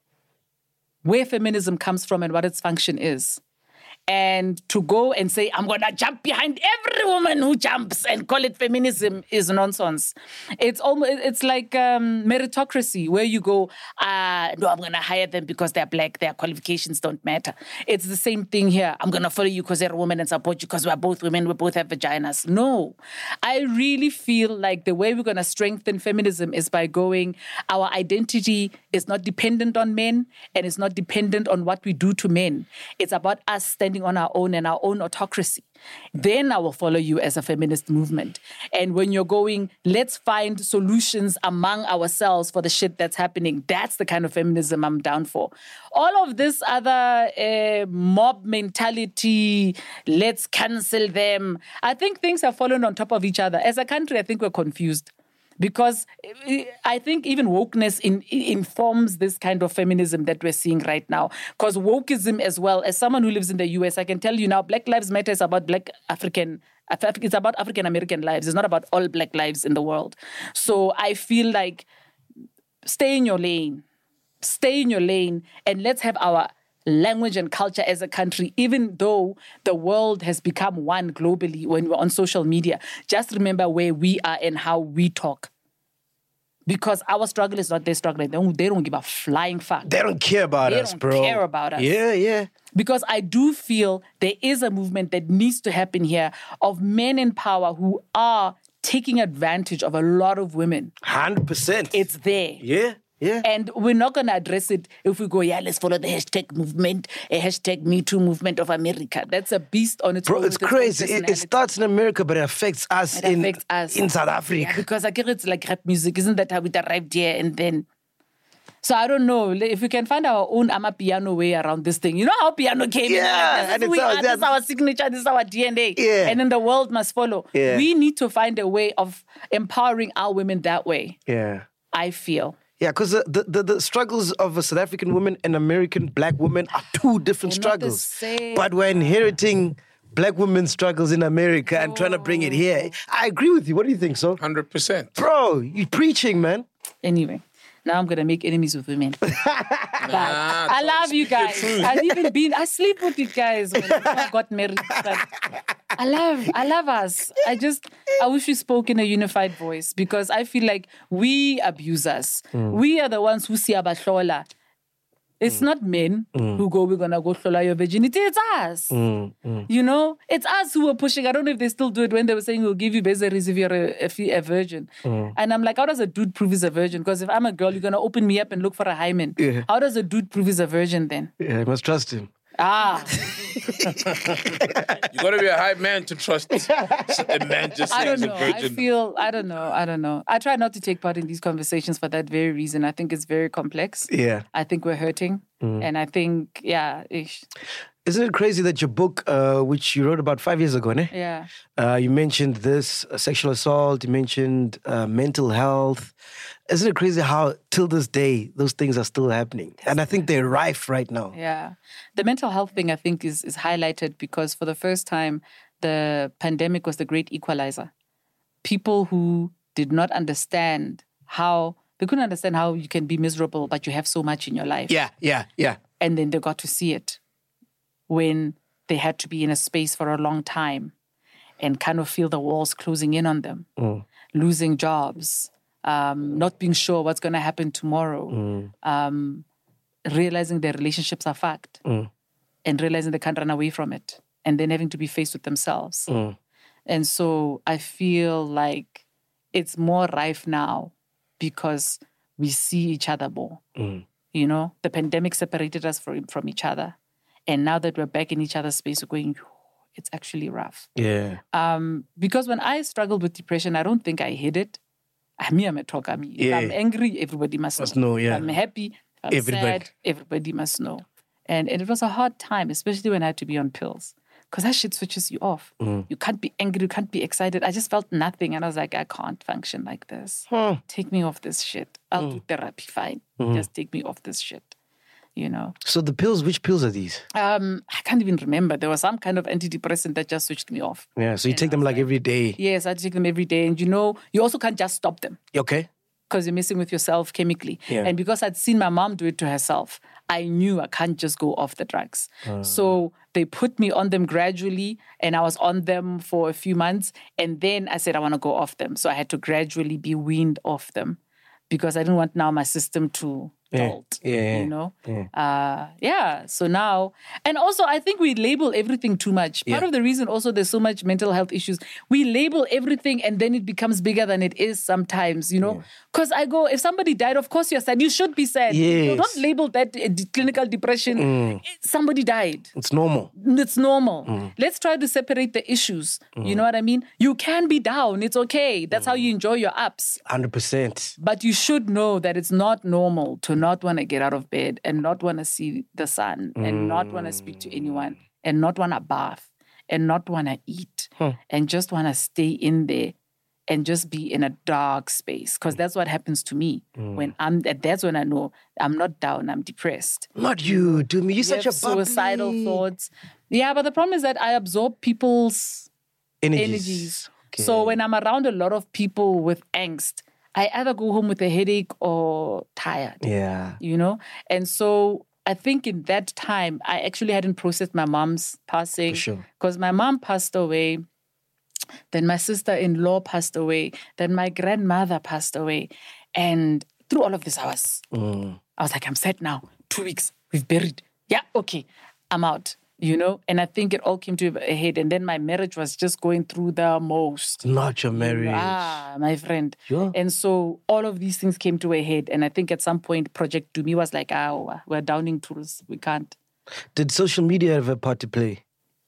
where feminism comes from and what its function is. And to go and say, I'm going to jump behind every woman who jumps and call it feminism is nonsense. It's like meritocracy, where you go, no, I'm going to hire them because they're black, their qualifications don't matter. It's the same thing here. I'm going to follow you because they're a woman and support you because we're both women, we both have vaginas. No. I really feel like the way we're going to strengthen feminism is by going, our identity is not dependent on men and it's not dependent on what we do to men. It's about us standing on our own and our own autocracy. Then I will follow you as a feminist movement. And when you're going, let's find solutions among ourselves for the shit that's happening, that's the kind of feminism I'm down for. All of this other mob mentality, let's cancel them. I think things have fallen on top of each other. As a country, I think we're confused. Because I think even wokeness informs this kind of feminism that we're seeing right now. Because wokeism as well, as someone who lives in the US, I can tell you now, Black Lives Matter is about it's about African-American lives. It's not about all black lives in the world. So I feel like stay in your lane, and let's have our language and culture as a country, even though the world has become one globally when we're on social media. Just remember where we are and how we talk. Because our struggle is not their struggle. They don't give a flying fuck. They don't care about us, bro. They don't care about us. Yeah. Because I do feel there is a movement that needs to happen here of men in power who are taking advantage of a lot of women. 100%. It's there. Yeah. And we're not going to address it if we go, let's follow the hashtag movement, a hashtag Me Too movement of America. That's a beast on its own. Bro, it's crazy. It starts in America, but it affects us, in South Africa. Yeah, because I guess it's like rap music. Isn't that how it arrived here and then? So I don't know if we can find our own Amapiano way around this thing. You know how piano came in? Yeah. This is our signature, this is our DNA. Yeah. And then the world must follow. Yeah. We need to find a way of empowering our women that way. Yeah. I feel. Yeah, because the struggles of a South African woman and American black woman are two different They're not the struggles. same. But we're inheriting black women's struggles in America and trying to bring it here. I agree with you. What do you think, so? 100%. Bro, you're preaching, man. Anyway, now I'm going to make enemies with women. But I love you guys. I sleep with you guys when I got married. But I love us. I wish we spoke in a unified voice because I feel like we abuse us. We are the ones who see abahlola. It's not men who go, we're going to go hlola your virginity. It's us. You know, it's us who are pushing. I don't know if they still do it when they were saying we'll give you bursaries if you're a virgin. And I'm like, how does a dude prove he's a virgin? Because if I'm a girl, you're going to open me up and look for a hymen. Yeah. How does a dude prove he's a virgin then? Yeah, you must trust him. You got to be a hype man to trust a man just I saying don't he's know. a virgin. I don't know. I try not to take part in these conversations for that very reason. I think it's very complex. Yeah. I think we're hurting. And I think, ish. Isn't it crazy that your book, which you wrote about 5 years ago, ne? Yeah. You mentioned this sexual assault, you mentioned mental health. Isn't it crazy how, till this day, those things are still happening? And I think they're rife right now. Yeah. The mental health thing, I think, is highlighted because for the first time, the pandemic was the great equalizer. People who did not understand they couldn't understand how you can be miserable, but you have so much in your life. Yeah. And then they got to see it when they had to be in a space for a long time and kind of feel the walls closing in on them, losing jobs, not being sure what's going to happen tomorrow, realizing their relationships are fucked and realizing they can't run away from it and then having to be faced with themselves. And so I feel like it's more rife now because we see each other more. You know, the pandemic separated us from each other. And now that we're back in each other's space, we're going, it's actually rough. Yeah. Because when I struggled with depression, I don't think I hid it. I'm a talker. If I'm angry, everybody must know. Yeah. If I'm happy, if I'm sad, everybody must know. And it was a hard time, especially when I had to be on pills. Because that shit switches you off. You can't be angry, you can't be excited. I just felt nothing. And I was like, I can't function like this. Take me off this shit. I'll do therapy, fine. Just take me off this shit. You know. So the pills, which pills are these? I can't even remember. There was some kind of antidepressant that just switched me off. Yeah, so you take them like every day. Yes, I take them every day. And you know, you also can't just stop them. Okay. Because you're messing with yourself chemically. Yeah. And because I'd seen my mom do it to herself, I knew I can't just go off the drugs. So they put me on them gradually, and I was on them for a few months. And then I said, I want to go off them. So I had to gradually be weaned off them because I didn't want now my system to jolt, you know? So now, and also I think we label everything too much. Part of the reason also there's so much mental health issues, we label everything and then it becomes bigger than it is sometimes, you know? Because I go, if somebody died, of course you're sad. You should be sad. Yes. You don't label that clinical depression. Somebody died. It's normal. It's normal. Let's try to separate the issues. You know what I mean? You can be down. It's okay. That's how you enjoy your ups. 100%. But you should know that it's not normal to not want to get out of bed and not want to see the sun and not want to speak to anyone and not want to bath and not want to eat and just want to stay in there and just be in a dark space. Because that's what happens to me. That's when I know I'm not down, I'm depressed. Not you, to me. You're such a bubbly. Suicidal thoughts. Yeah, but the problem is that I absorb people's energies. Okay. So when I'm around a lot of people with angst, I either go home with a headache or tired. Yeah. You know? And so I think in that time, I actually hadn't processed my mom's passing. For sure. Because my mom passed away. Then my sister-in-law passed away. Then my grandmother passed away. And through all of this, I was like, I'm sad now. 2 weeks. We've buried. Yeah, okay. I'm out. You know, and I think it all came to a head. And then my marriage was just going through the most. Not your marriage. My friend. Sure. And so all of these things came to a head. And I think at some point, Project Dumi was like, we're downing tools. We can't. Did social media have a part to play?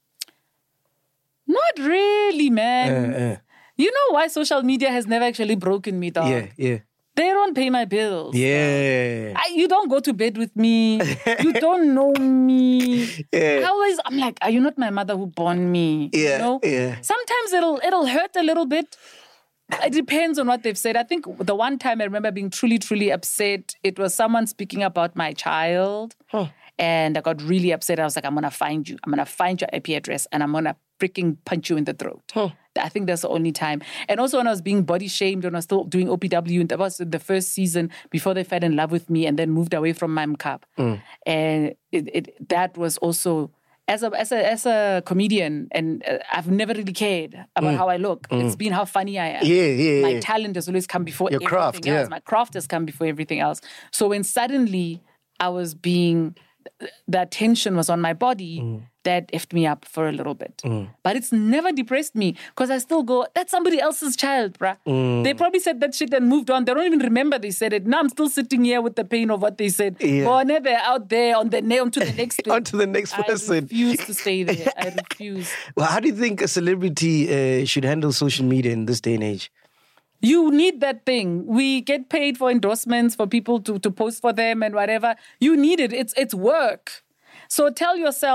Not really, man. You know why social media has never actually broken me down? Yeah. They don't pay my bills. Yeah. You don't go to bed with me. You don't know me. I'm like, are you not my mother who born me? Yeah. You know? Yeah. Sometimes it'll hurt a little bit. It depends on what they've said. I think the one time I remember being truly, truly upset, it was someone speaking about my child. And I got really upset. I was like, I'm going to find you. I'm going to find your IP address and I'm going to freaking punch you in the throat. I think that's the only time. And also when I was being body shamed when I was still doing OPW, and that was the first season before they fell in love with me and then moved away from my Cup. And that was also, as a comedian, and I've never really cared about how I look. It's been how funny I am. Yeah. My talent has always come before your everything craft, else. My craft has come before everything else. So when suddenly I was being, the attention was on my body, that effed me up for a little bit. But it's never depressed me because I still go, that's somebody else's child, bruh. They probably said that shit and moved on. They don't even remember they said it. Now I'm still sitting here with the pain of what they said. But now they're out there on to the next thing. On to the next person. I refuse to stay there. I refuse. Well, how do you think a celebrity should handle social media in this day and age? You need that thing. We get paid for endorsements, for people to post for them and whatever. You need it. It's work. So tell yourself,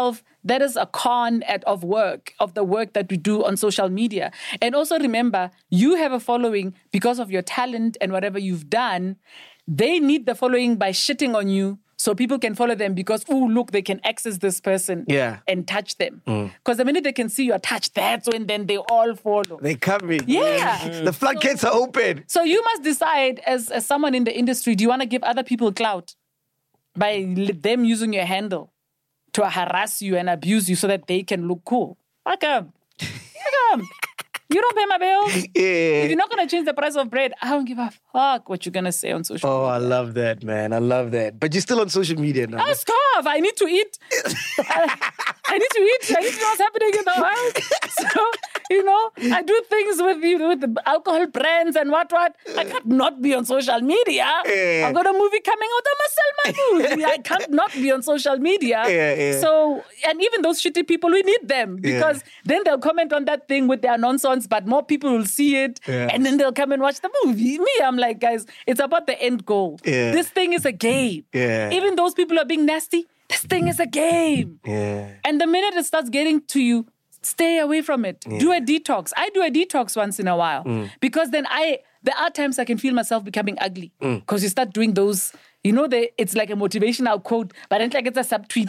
that is a con of the work that we do on social media. And also remember, you have a following because of your talent and whatever you've done. They need the following by shitting on you so people can follow them because, oh, look, they can access this person and touch them. Because the minute they can see your touch, that's when then they all follow. They come in. Yeah. The floodgates are open. So you must decide as someone in the industry, do you want to give other people clout by them using your handle to harass you and abuse you so that they can look cool? Fuck 'em. You don't pay my bills. If you're not going to change the price of bread, I don't give a fuck what you're going to say on social media. Oh, I love that, man. I love that. But you're still on social media now. I starve. I need to eat. I need to eat. I need to know what's happening in the house. So, I do things with the alcohol brands and what. I can't not be on social media. I've got a movie coming out. I must sell my movie. I can't not be on social media. So, and even those shitty people, we need them because then they'll comment on that thing with their nonsense, but more people will see it and then they'll come and watch the movie. Me, I'm like, guys, it's about the end goal. This thing is a game. Even those people are being nasty, this thing is a game. And the minute it starts getting to you, stay away from it. Do a detox. I do a detox once in a while because then there are times I can feel myself becoming ugly because you start doing those, it's like a motivational quote, but it's like it's a subtweet.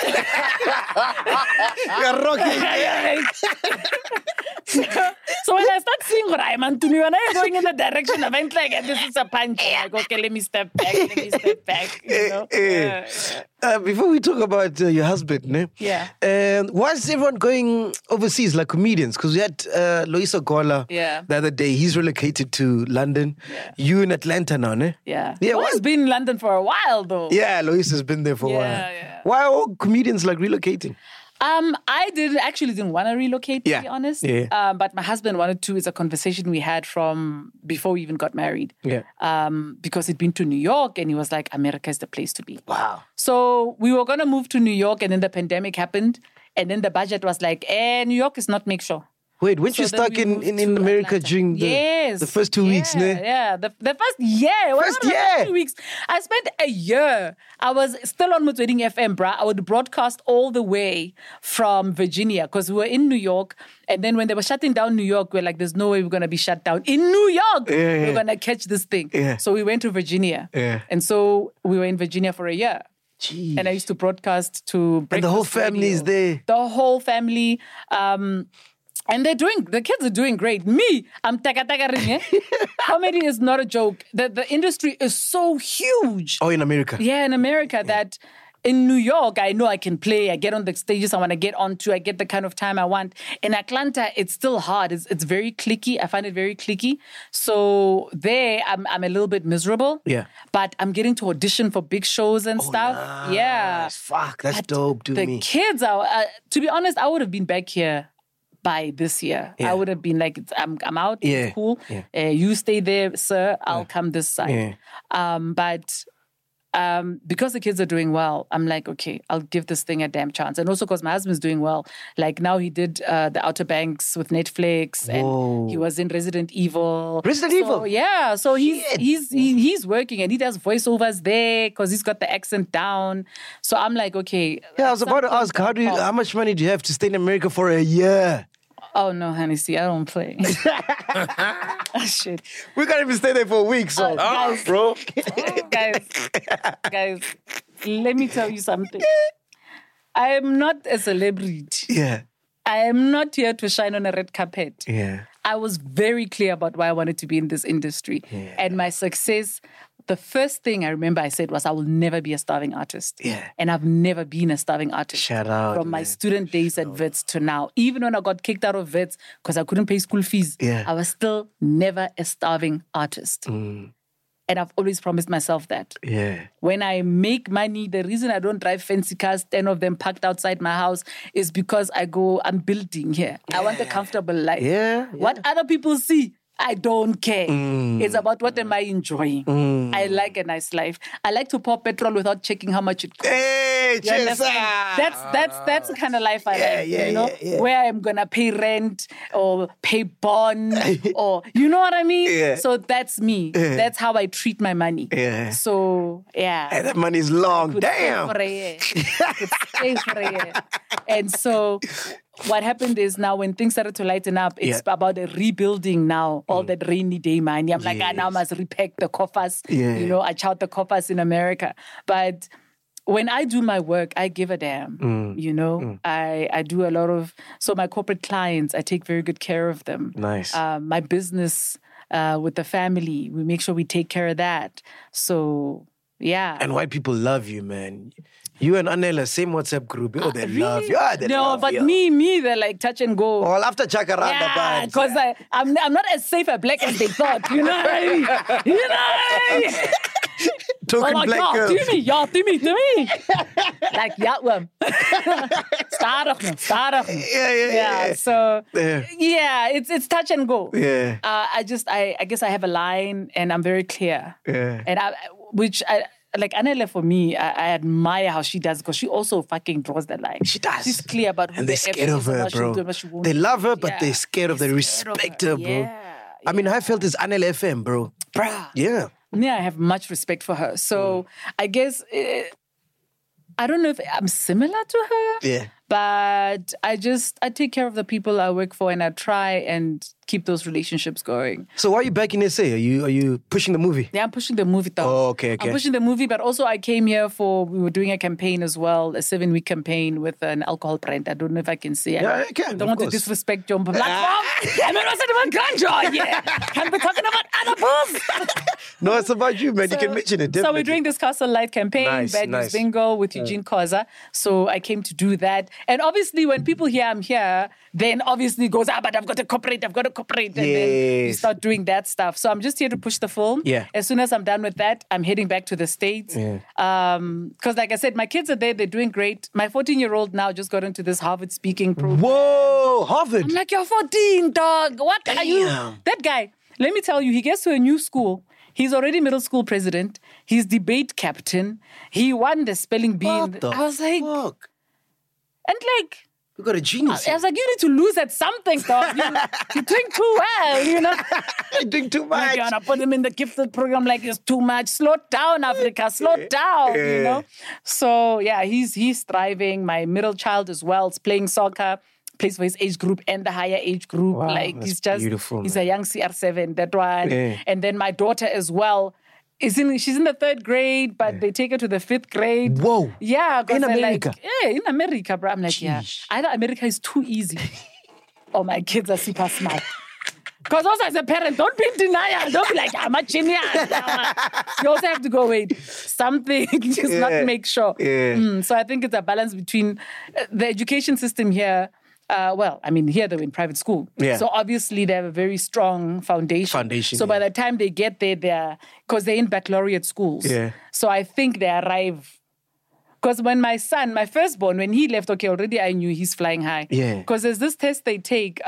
You're rocking. So when I start seeing Raiman to me, when I'm going in the direction of like, this is a punch, I go, okay, let me step back. Before we talk about your husband, why is everyone going overseas like comedians? Because we had Loyiso Gola the other day. He's relocated to London. You in Atlanta now, ne? He's been in London for a while, though. Yeah, Loyiso's been there for a while. Why are all comedians like relocating? I didn't want to relocate, to be honest. But my husband wanted to. It's a conversation we had from before we even got married. Because he'd been to New York and he was like, America is the place to be. Wow. So we were going to move to New York and then the pandemic happened. And then the budget was like, New York is not make sure. Wait, weren't you stuck in America Atlanta. during the first 2 weeks, ne? Yeah, the first year. First year. 2 weeks. I spent a year. I was still on Motsweding FM, bruh. I would broadcast all the way from Virginia because we were in New York. And then when they were shutting down New York, we were like, there's no way we're going to be shut down. In New York, we're going to catch this thing. So we went to Virginia. And so we were in Virginia for a year. Jeez. And I used to broadcast to breakfast. And the whole family is there. The whole family. And the kids are doing great. Me, I'm taka-taka-ring. Comedy is not a joke. The industry is so huge. Oh, in America? Yeah, in America that in New York, I know I can play. I get on the stages I want to get onto. I get the kind of time I want. In Atlanta, it's still hard. It's very cliquey. I find it very cliquey. So there, I'm a little bit miserable. Yeah. But I'm getting to audition for big shows and stuff. Nice. Yeah. Fuck, that's dope to me. The kids are, to be honest, I would have been back here by this year. I would have been like, I'm out, it's cool. You stay there, sir, I'll come this side. But because the kids are doing well, I'm like, okay, I'll give this thing a damn chance. And also because my husband's doing well. Like now he did the Outer Banks with Netflix and he was in Resident Evil. Evil? Yeah, so he's working and he does voiceovers there because he's got the accent down. So I'm like, okay. Yeah, I was about to ask, how much money do you have to stay in America for a year? Oh, no, honey, see, I don't play. Shit. We can't even stay there for a week, so. Guys, bro. Guys, let me tell you something. I am not a celebrity. Yeah. I am not here to shine on a red carpet. Yeah. I was very clear about why I wanted to be in this industry. Yeah. And my success, the first thing I remember I said was, I will never be a starving artist. Yeah. And I've never been a starving artist. Shout out. From my student days at Wits to now. Even when I got kicked out of Wits because I couldn't pay school fees, I was still never a starving artist. And I've always promised myself that. Yeah. When I make money, the reason I don't drive fancy cars, 10 of them parked outside my house, is because I'm building here. I want a comfortable life. Yeah. What other people see, I don't care. It's about what am I enjoying. I like a nice life. I like to pour petrol without checking how much it costs. Hey, You cheers. understand? That's the kind of life I like. yeah, you know, yeah. where I'm gonna pay rent or pay bond or you know what I mean. Yeah. So that's me. That's how I treat my money. Yeah. So yeah. Hey, that money's long. Could Damn. stay for a year. Could stay for a year. And so what happened is now when things started to lighten up, it's about a rebuilding now, all that rainy day money. I'm like, I now must repack the coffers. Yeah. You know, I chout the coffers in America. But when I do my work, I give a damn. You know, I do a lot of, so my corporate clients, I take very good care of them. Nice. My business with the family, we make sure we take care of that. So, yeah. And white people love you, man. You and Anela, same WhatsApp group. Oh, they love you. Ah, they No, love but you. me, they're like touch and go. Well, after Chakaranda, Yeah, but because I'm not as safe a black as they thought. You know what I mean? You know what I mean? token Like, black girl. y'all, do me. Like, yeah, well. Start Yeah. So, Yeah. it's touch and go. Yeah. I guess I have a line and I'm very clear. Yeah. And like Anela, for me, I admire how she does because she also fucking draws the line. She does. She's clear about who And the they're F scared of is and her, what she'll bro. do and what she won't They do. love her, but Yeah. they're scared of her. They They're scared of respect her. her, bro. Yeah. I mean, I felt it's Anela FM, bro. Bruh. Yeah. Yeah, I have much respect for her. So I guess, I don't know if I'm similar to her. Yeah. But I take care of the people I work for and I try and keep those relationships going. So why are you back in SA? Are you pushing the movie? Yeah, I'm pushing the movie though. Oh, okay. I'm pushing the movie, but also I came here we were doing a campaign as well, a 7-week campaign with an alcohol brand. I don't know if I can say it. Yeah, you can, I of don't want to course. disrespect your platform. I mean, what's it about ganja? Yeah. Can't be talking about other booze. No, it's about you, man. You can mention it, definitely. So we're doing this Castle Light campaign, Nice, Bad News nice. Bingo with Eugene Koza. So I came to do that. And obviously when people hear I'm here, then obviously it goes, but I've got to cooperate. And then you Yes. start doing that stuff. So I'm just here to push the film. Yeah. As soon as I'm done with that, I'm heading back to the States. Yeah. Because like I said, my kids are there. They're doing great. My 14-year-old now just got into this Harvard speaking program. Whoa, Harvard. I'm like, you're 14, dog. What are you? Damn. That guy, let me tell you, he gets to a new school. He's already middle school president. He's debate captain. He won the spelling bee. What the I was like, fuck? and like, You got a genius. I was like, you need to lose at something, dog. You're doing too well, you know. You're doing too Like, much. you're gonna put him in the gifted program like it's too much. Slow down, Africa. Slow down, you know. So yeah, he's thriving. My middle child as well is playing soccer. Plays for his age group and the higher age group. Wow, like that's he's just beautiful, he's man. a young CR7, that one. Yeah. And then my daughter as well. She's in the 3rd grade, but they take her to the 5th grade. Whoa. Yeah, 'cause In they're America? Like, yeah, in America, bro. I'm like, yeah. Either America is too easy or my kids are super smart. Because also as a parent, don't be in denial. Don't be like, I'm a genius. You also have to go, wait, something just not make sure. Yeah. So I think it's a balance between the education system here. Here they're in private school. Yeah. So obviously they have a very strong foundation. So by the time they get there, because they're in baccalaureate schools. Yeah. So I think they arrive. Because when my son, my firstborn, when he left, already I knew he's flying high. Yeah. Because there's this test they take.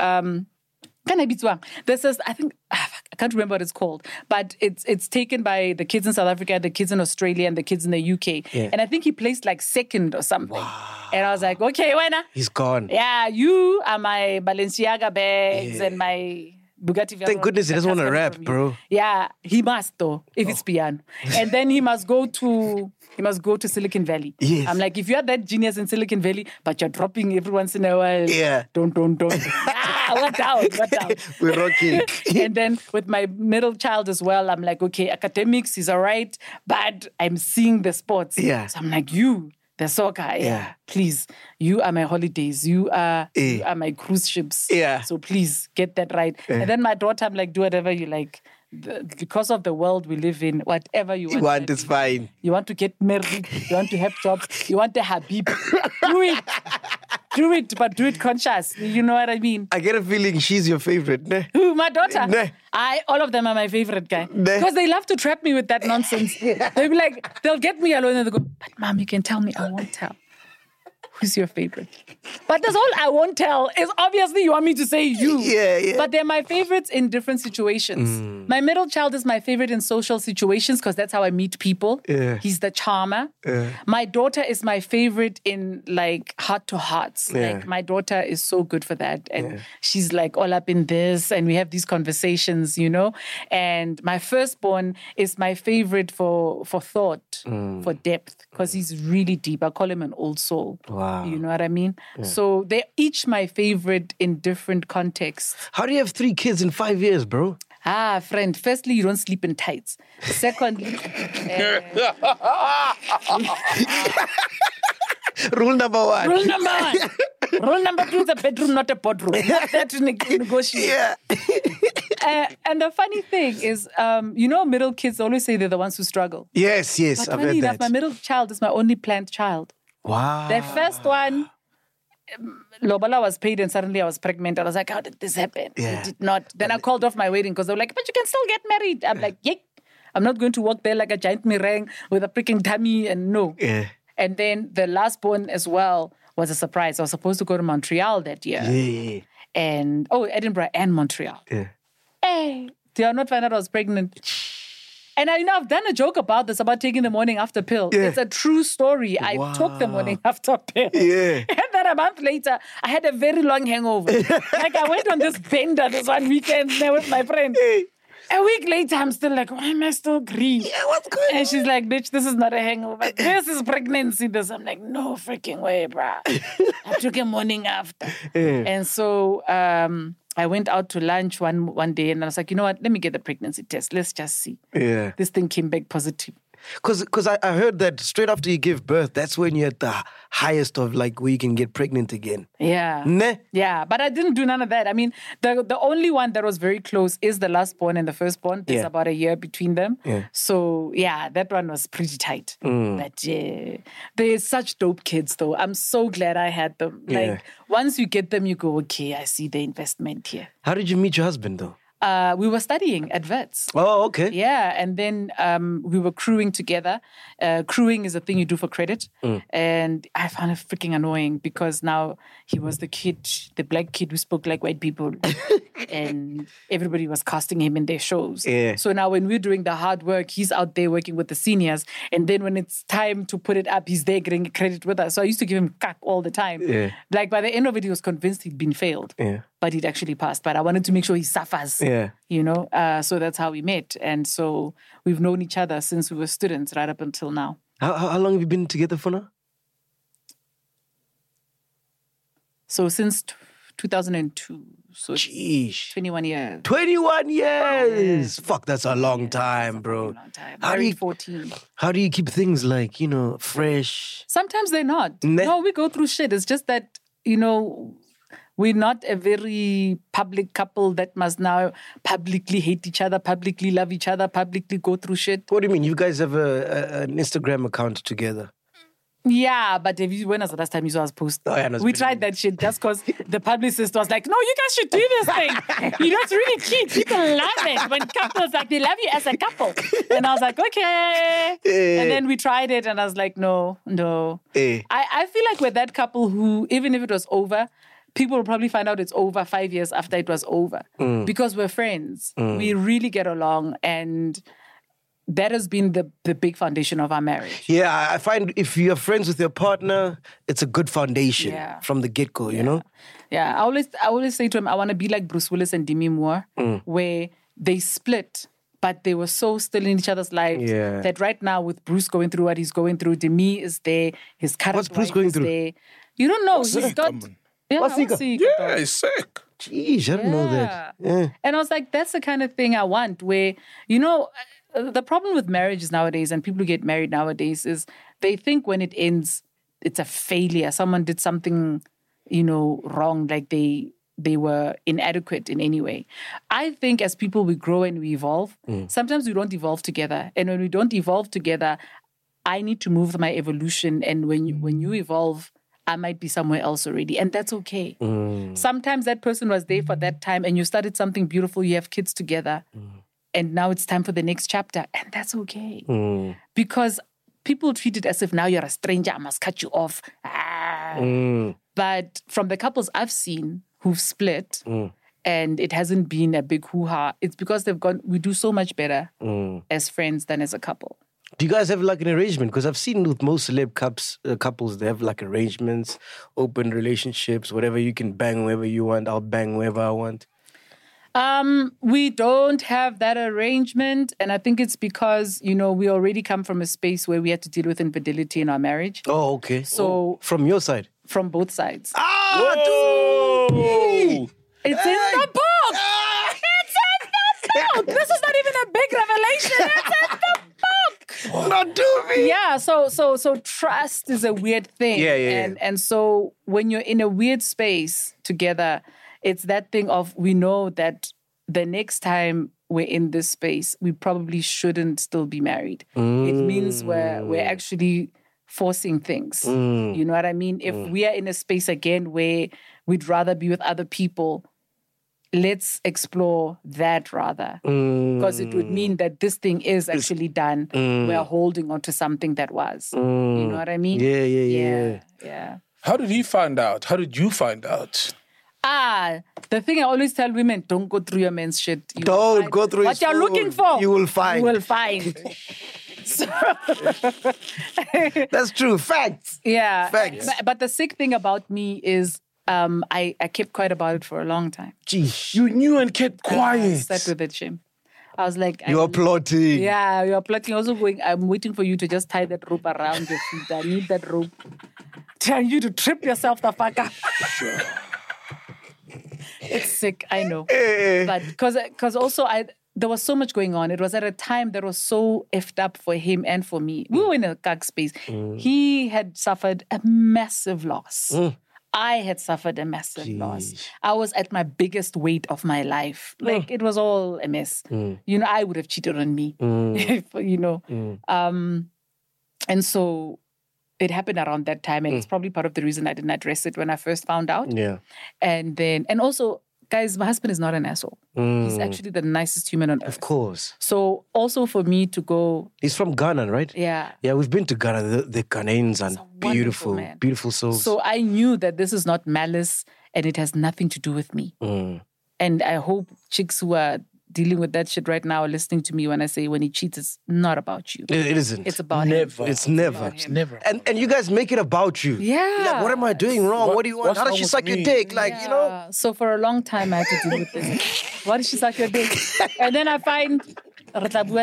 This is, I think, I can't remember what it's called, but it's taken by the kids in South Africa, the kids in Australia, and the kids in the UK. Yeah. And I think he placed like 2nd or something. Wow. And I was like, okay, Wena. He's gone. Yeah, you are my Balenciaga bags and my Bugatti Veyron. Thank goodness he doesn't want to That's rap, from you. bro. Yeah, he must though, if it's piano. And then he must go to Silicon Valley. Yes. I'm like, if you're that genius in Silicon Valley, but you're dropping every once in a while. Yeah. Don't. What down. We're rocking. And then with my middle child as well, I'm like, okay, academics is all right, but I'm seeing the sports. Yeah. So I'm like, the soccer, Yeah. please, you are my holidays. You are my cruise ships. Yeah. So please get that right. And then my daughter, I'm like, do whatever you like. Because of the world we live in, whatever you want. Is fine. You want to get married, you want to have jobs, you want a Habib. Do it. Do it, but do it conscious. You know what I mean? I get a feeling she's your favorite, ne? Who, my daughter? Ne. All of them are my favorite guy. Ne. Because they love to trap me with that nonsense. They'll be like, they'll get me alone and they'll go, but mom, you can tell me, I won't tell. Who's your favorite? But that's all I won't tell is obviously you want me to say you. Yeah. But they're my favorites in different situations. My middle child is my favorite in social situations because that's how I meet people. Yeah. He's the charmer. My daughter is my favorite in like heart to hearts. Yeah. Like my daughter is so good for that. And she's like all up in this and we have these conversations, you know. And my firstborn is my favorite for thought, for depth, because he's really deep. I call him an old soul. Wow. You know what I mean? So they're each my favorite in different contexts. How do you have 3 kids in 5 years, bro? Friend, firstly, you don't sleep in tights. Secondly, Rule number 1. rule number 1. Rule number 2 is a bedroom, not a boardroom. Not there to negotiate. Yeah. And the funny thing is, you know, middle kids always say they're the ones who struggle. Yes, But I've funny heard enough, that. my middle child is my only planned child. Wow. The first one, Lobola was paid and suddenly I was pregnant. I was like, how did this happen? Yeah. It did not. Then I called off my wedding because they were like, but you can still get married. I'm like, yeah. I'm not going to walk there like a giant meringue with a freaking tummy and no. Yeah. And then the last born as well was a surprise. I was supposed to go to Montreal that year. Yeah. And, Edinburgh and Montreal. Yeah. Hey, did I not find out I was pregnant? And I've done a joke about this, about taking the morning after pill. Yeah. It's a true story. I took the morning after pill. Yeah. And then a month later, I had a very long hangover. Like I went on this bender this one weekend there with my friend. A week later, I'm still like, why am I still green? Yeah, what's going on? And she's like, bitch, this is not a hangover. This is pregnancy. This. I'm like, no freaking way, bruh. I took a morning after. And so I went out to lunch one day and I was like, you know what? Let me get the pregnancy test. Let's just see. Yeah. This thing came back positive. Because I heard that straight after you give birth, that's when you're at the highest of like where you can get pregnant again. Yeah. Nah. Yeah, but I didn't do none of that. I mean, the only one that was very close is the last born and the firstborn. There's Yeah. about a year between them. Yeah. So, yeah, that one was pretty tight. But they're such dope kids, though. I'm so glad I had them. Yeah. Like, once you get them, you go, okay, I see the investment here. How did you meet your husband though? We were studying at Wits. Oh, okay. Yeah, and then we were crewing together. Crewing is a thing you do for credit. And I found it freaking annoying because now he was the kid, the black kid who spoke like white people. And everybody was casting him in their shows. Yeah. So now when we're doing the hard work, he's out there working with the seniors. And then when it's time to put it up, he's there getting credit with us. So I used to give him cack all the time. Yeah. Like by the end of it, he was convinced he'd been failed. Yeah. But he'd actually passed. But I wanted to make sure he suffers. Yeah. You know, so that's how we met. And so we've known each other since we were students right up until now. How long have you been together for now? So since 2002. So it's Jeez. 21 years. 21 years. Fuck, that's a long time, bro. Long time. How do Married you 14. How do you keep things like, fresh? Sometimes they're not. Nah. No, we go through shit. It's just that, we're not a very public couple that must now publicly hate each other, publicly love each other, publicly go through shit. What do you mean? You guys have an Instagram account together? Yeah, but when was the last time you saw us post? Oh, yeah, no, it's We pretty tried that shit just because the publicist was like, no, you guys should do this thing. It's really cute. People love it. When couples, they love you as a couple. And I was like, okay. And then we tried it and I was like, no. I feel like we're that couple who, even if it was over, people will probably find out it's over 5 years after it was over. Because we're friends. We really get along and that has been the big foundation of our marriage. Yeah, I find if you're friends with your partner, it's a good foundation from the get-go, you know? Yeah, I always say to him, I want to be like Bruce Willis and Demi Moore, where they split, but they were so still in each other's lives that right now with Bruce going through what he's going through, Demi is there, his current What's Bruce wife going is through? there. You don't know. He's sick, got... man. Yeah, What's he got? Yeah, he's sick. Jeez, I didn't know that. Yeah. And I was like, that's the kind of thing I want where, the problem with marriages nowadays and people who get married nowadays is they think when it ends, it's a failure. Someone did something, wrong, like they were inadequate in any way. I think as people, we grow and we evolve. Sometimes we don't evolve together. And when we don't evolve together, I need to move my evolution. And when you evolve, I might be somewhere else already. And that's okay. Sometimes that person was there for that time and you started something beautiful. You have kids together. And now it's time for the next chapter. And that's okay. Because people treat it as if now you're a stranger. I must cut you off. Yeah. But from the couples I've seen who've split and it hasn't been a big hoo-ha, it's because we do so much better as friends than as a couple. Do you guys have like an arrangement? Because I've seen with most celeb couples, they have like arrangements, open relationships, whatever. You can bang wherever you want. I'll bang wherever I want. We don't have that arrangement. And I think it's because, we already come from a space where we had to deal with infidelity in our marriage. Oh, okay. So from your side? From both sides. Whoa! It's in the book! It's in the book! This is not even a big revelation. It's in the book! Not do me. Yeah, so trust is a weird thing. Yeah. And so when you're in a weird space together, it's that thing of we know that the next time we're in this space, we probably shouldn't still be married. It means we're actually forcing things. You know what I mean? If we are in a space again where we'd rather be with other people, let's explore that rather. Because it would mean that this thing is actually done. We're holding on to something that was. You know what I mean? Yeah. How did he find out? How did you find out? The thing I always tell women, don't go through your man's shit. Don't go through what you're looking for. You will find. You will find. That's true. Facts. Yeah. Facts. But the sick thing about me is I kept quiet about it for a long time. Geez. You knew and kept I quiet. sat with it, Shim. I was like... You're plotting. Yeah, you're plotting. Also going, I'm waiting for you to just tie that rope around your feet. I need that rope. Tell you to trip yourself the fuck up. It's sick, I know. But because also there was so much going on. It was at a time that was so effed up for him and for me. We were in a gag space. He had suffered a massive loss. I had suffered a massive loss. I was at my biggest weight of my life. Like, it was all a mess. I would have cheated on me. And so it happened around that time. And it's probably part of the reason I didn't address it when I first found out. Yeah. And also, guys, my husband is not an asshole. He's actually the nicest human on earth. Of course. So also for me to go... He's from Ghana, right? Yeah. Yeah, we've been to Ghana. The Ghanaians are beautiful, man. beautiful souls. So I knew that this is not malice and it has nothing to do with me. And I hope chicks who are dealing with that shit right now are listening to me when I say when he cheats, it's not about you. It isn't. It's about Never. him. It's never. It's him. Never. And you guys make it about you. Yeah. Like, what am I doing wrong? What do you want? what's How does wrong she with suck your me? dick? Like, Yeah. So for a long time, I had to deal with this. Why did she suck your dick? And then I find... So,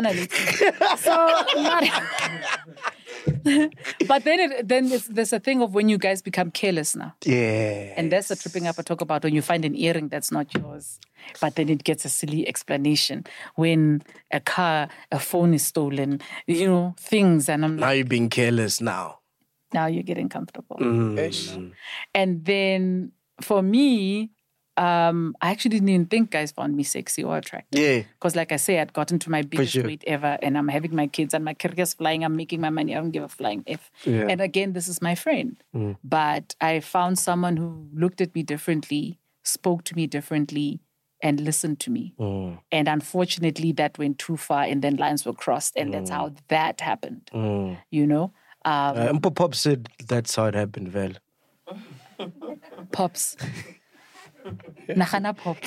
but then there's a thing of when you guys become careless now. Yeah. And that's the tripping up I talk about when you find an earring that's not yours. But then it gets a silly explanation. When a phone is stolen, things. And I'm Now like, you're being careless now. now you're getting comfortable. Ish. And then for me, I actually didn't even think guys found me sexy or attractive. Yeah. Because like I say, I'd gotten to my biggest sure. weight ever and I'm having my kids and my career's flying. I'm making my money. I don't give a flying F. Yeah. And again, this is my friend. But I found someone who looked at me differently, spoke to me differently, and listened to me. And unfortunately, that went too far and then lines were crossed. And that's how that happened. Mpo Pop said that's how it happened, Val. Pops. Nagana Pop.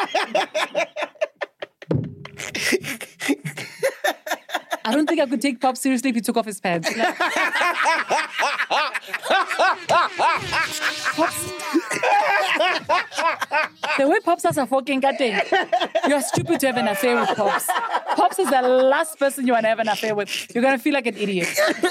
I don't think I could take Pop seriously if he took off his pants. Like, Pops. The way Pops are fucking cutting, you're stupid to have an affair with Pops. Pops is the last person you want to have an affair with. You're going to feel like an idiot.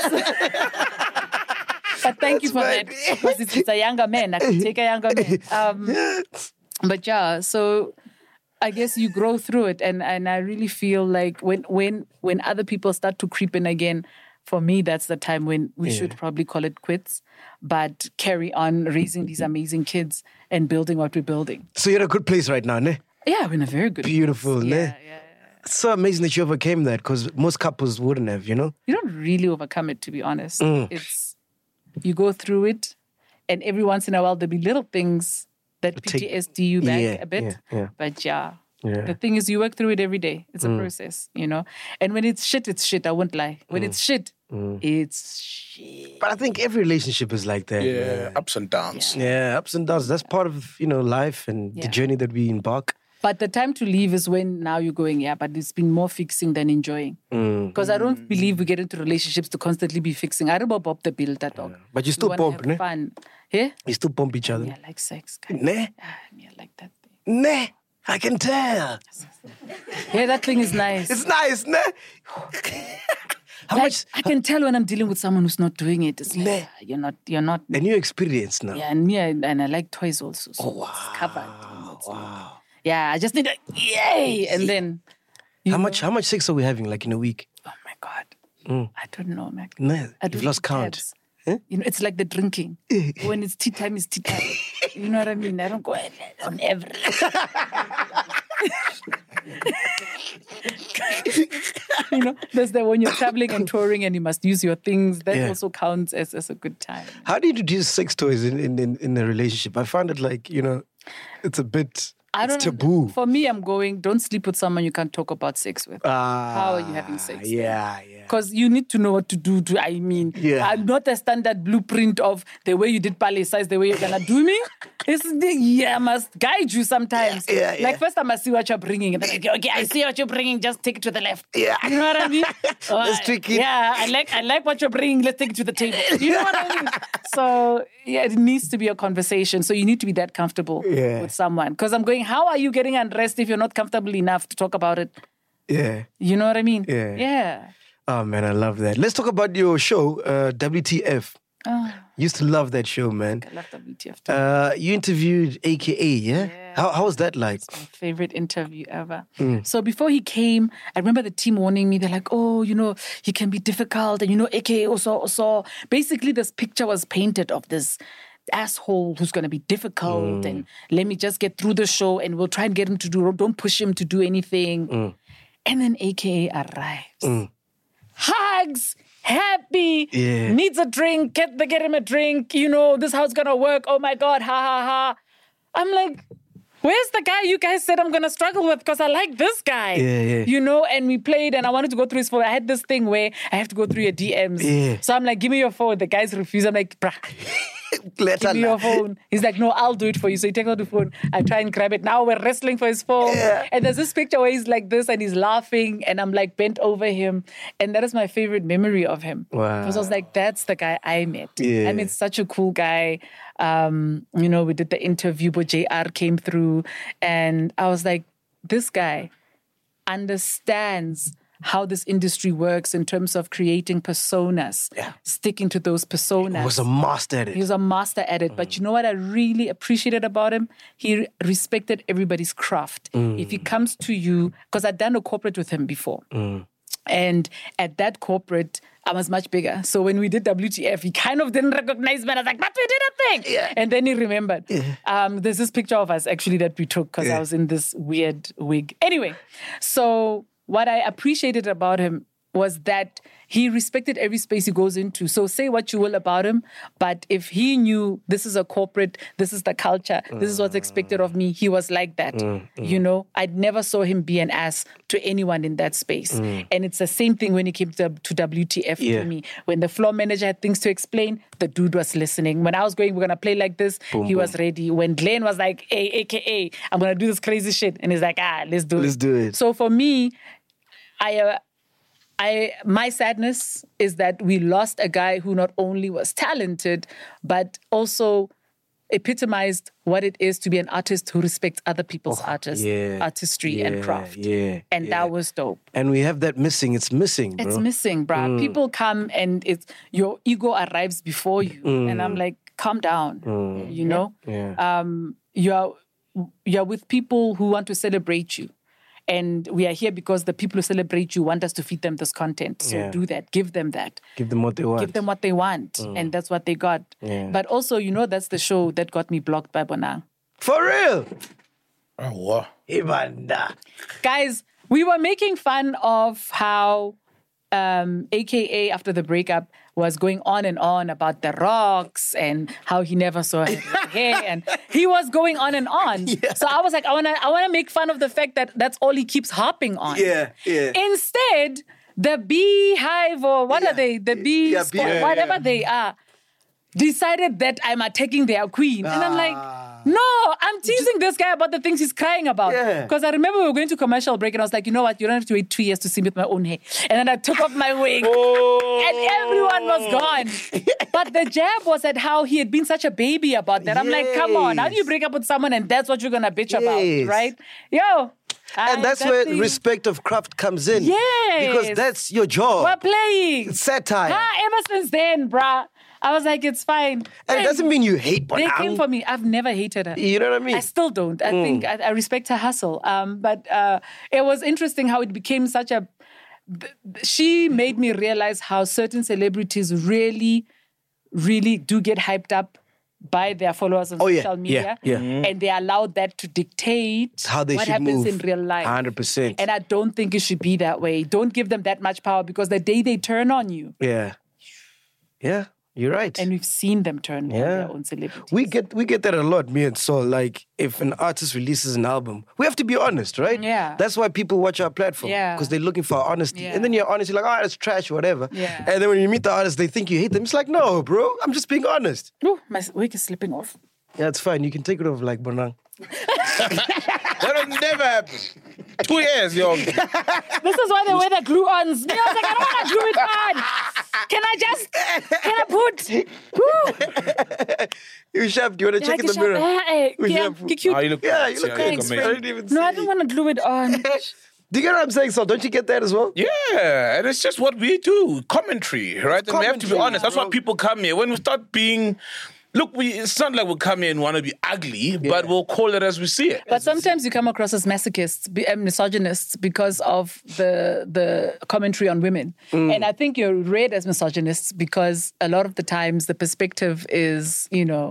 But thank you for that. Because it's a younger man. I can take a younger man. But yeah, so I guess you grow through it. And I really feel like when other people start to creep in again, for me, that's the time when we should probably call it quits, but carry on raising these amazing kids and building what we're building. So you're in a good place right now, ne? Yeah, we're in a very good Beautiful, place. ne? Yeah. It's so amazing that you overcame that because most couples wouldn't have, You don't really overcome it, to be honest. It's you go through it, and every once in a while there'll be little things that PTSD you back a bit. Yeah. But yeah. The thing is, you work through it every day. It's a process, And when it's shit, I won't lie. When it's shit, it's shit. But I think every relationship is like that. Yeah, ups and downs. Yeah, ups and downs. That's part of, life and the Yeah. journey that we embark. But the time to leave is when now you're going, but it's been more fixing than enjoying. Because I don't believe we get into relationships to constantly be fixing. I remember Bob the Bill, that dog. But you still We wanna pump, have ne? fun. Yeah? You still pump each other. Yeah, I like sex. Guys. Ne? Yeah, I like that thing. Ne? I can tell. Yeah, that thing is nice. It's nice, ne? How Like, much? I can tell when I'm dealing with someone who's not doing it. It's like, Ne. you're not. A new experience now. Yeah, and me, and I like toys also. So it's covered. Wow. Yeah, I just need a yay, and then. How much sex are we having, like, in a week? Oh my God. I don't know, man. Ne? I You've don't lost keep count. tabs. It's like the drinking. When it's tea time, it's tea time. You know what I mean? I don't go on every. There's the when you're traveling and touring and you must use your things. That also counts as a good time. How do you introduce sex toys in a relationship? I find it like, it's a bit it's taboo. For me, I'm going, don't sleep with someone you can't talk about sex with. How are you having sex? Yeah. Because you need to know what to do. Not a standard blueprint of the way you did ballet size, the way you're going to do me. I must guide you sometimes. Yeah. Like first I must see what you're bringing. And then I go, okay, I see what you're bringing. Just take it to the left. Yeah. You know what I mean? Let's trick it. Yeah, I like what you're bringing. Let's take it to the table. You know what I mean? So yeah, it needs to be a conversation. So you need to be that comfortable with someone. Because I'm going, how are you getting undressed if you're not comfortable enough to talk about it? Yeah. You know what I mean? Yeah. Oh, man, I love that. Let's talk about your show, WTF. Used to love that show, man. I love WTF too. You interviewed AKA, yeah? How was that like? My favorite interview ever. So before he came, I remember the team warning me. They're like, oh, he can be difficult. And, AKA also. Basically, this picture was painted of this asshole who's going to be difficult. And let me just get through the show and we'll try and get him to don't push him to do anything. And then AKA arrives. Hugs, happy, needs a drink, get him a drink, this how's gonna work, oh my God, ha ha ha. I'm like, where's the guy you guys said I'm gonna struggle with because I like this guy? And we played and I wanted to go through his phone. I had this thing where I have to go through your DMs. So I'm like, give me your phone. The guys refuse. I'm like, bruh. Give me your phone. He's like, no, I'll do it for you. So he takes out the phone. I try and grab it. Now we're wrestling for his phone. And there's this picture where he's like this and he's laughing and I'm like bent over him. And that is my favorite memory of him. Wow. Because I was like, that's the guy I met. I met such a cool guy. We did the interview, but JR came through and I was like, this guy understands how this industry works in terms of creating personas, sticking to those personas. He was a master at it. He was a master at it. But you know what I really appreciated about him? He respected everybody's craft. If he comes to you, because I'd done a corporate with him before. And at that corporate, I was much bigger. So when we did WTF, he kind of didn't recognize me. I was like, but we did a thing. And then he remembered. There's this picture of us actually that we took because I was in this weird wig. Anyway, so what I appreciated about him was that he respected every space he goes into. So say what you will about him, but if he knew this is a corporate, this is the culture, this is what's expected of me, he was like that. I'd never saw him be an ass to anyone in that space. And it's the same thing when he came to WTF to me. When the floor manager had things to explain, the dude was listening. When I was going, we're going to play like this, he was ready. When Glenn was like, hey, AKA, I'm going to do this crazy shit. And he's like, let's do it. So for me, my sadness is that we lost a guy who not only was talented, but also epitomized what it is to be an artist who respects other people's artistry and craft. And that was dope. And we have that missing. It's missing, bro. It's missing, bro. People come and your ego arrives before you. And I'm like, calm down, You're with people who want to celebrate you. And we are here because the people who celebrate you want us to feed them this content. So do that. Give them that. Give them what they want. Give them what they want. And that's what they got. But also, that's the show that got me blocked by Bonang. For real? Oh, wow. Ibanda. Guys, we were making fun of how AKA after the breakup was going on and on about the rocks and how he never saw her hair, and he was going on and on. So I was like, I wanna make fun of the fact that that's all he keeps harping on. Instead, the beehive or what are they? The bee, Yeah, squad, whatever they are, decided that I'm attacking their queen. And I'm like, no, I'm teasing this guy about the things he's crying about. Yeah. Because I remember we were going to commercial break and I was like, you know what? You don't have to wait 2 years to see me with my own hair. And then I took off my wig and everyone was gone. But the jab was at how he had been such a baby about that. I'm like, come on, how do you break up with someone and that's what you're going to bitch Yes. about, right? Yo. And that's where respect of craft comes in. Yes. Because that's your job. We're playing. Satire. Ever since then, bruh, I was like, it's fine. And it doesn't mean you hate They Bonang. came for me. I've never hated her. You know what I mean? I still don't. I think I respect her hustle. But it was interesting how it became such a... She made me realize how certain celebrities really, really do get hyped up by their followers on social media. And they allowed that to dictate How they what should happens move. in real life. 100%. And I don't think it should be that way. Don't give them that much power because the day they turn on you, Yeah. Yeah, you're right. and we've seen them turn on Yeah. their own celebrities. We get that a lot, me and Saul. Like, if an artist releases an album, we have to be honest, right? Yeah. That's why people watch our platform. Yeah. Because they're looking for honesty. Yeah. And then you're honest, you're like, oh, that's trash or whatever. Yeah. And then when you meet the artist, they think you hate them. It's like, no, bro, I'm just being honest. Ooh, my wig is slipping off. Yeah, it's fine. You can take it off like Bonang. That'll never happen. 2 years, young. This is why they wear the glue-ons. Me, I was like, I don't want to glue it on. Can I put? You chef, do you want to check in the mirror? We have- Oh, you look, Yeah, you look look thanks, amazing. I didn't even No, I see. don't want to glue it on. Do you get what I'm saying, Saul? Don't you get that as well? Yeah, and it's just what we do. Commentary, right? And we have to be Commentary, honest. That's why people come here. When we start being... Look, it's not like we'll come here and want to be ugly, but we'll call it as we see it. But sometimes you come across as masochists, misogynists, because of the commentary on women. And I think you're read as misogynists because a lot of the times the perspective is,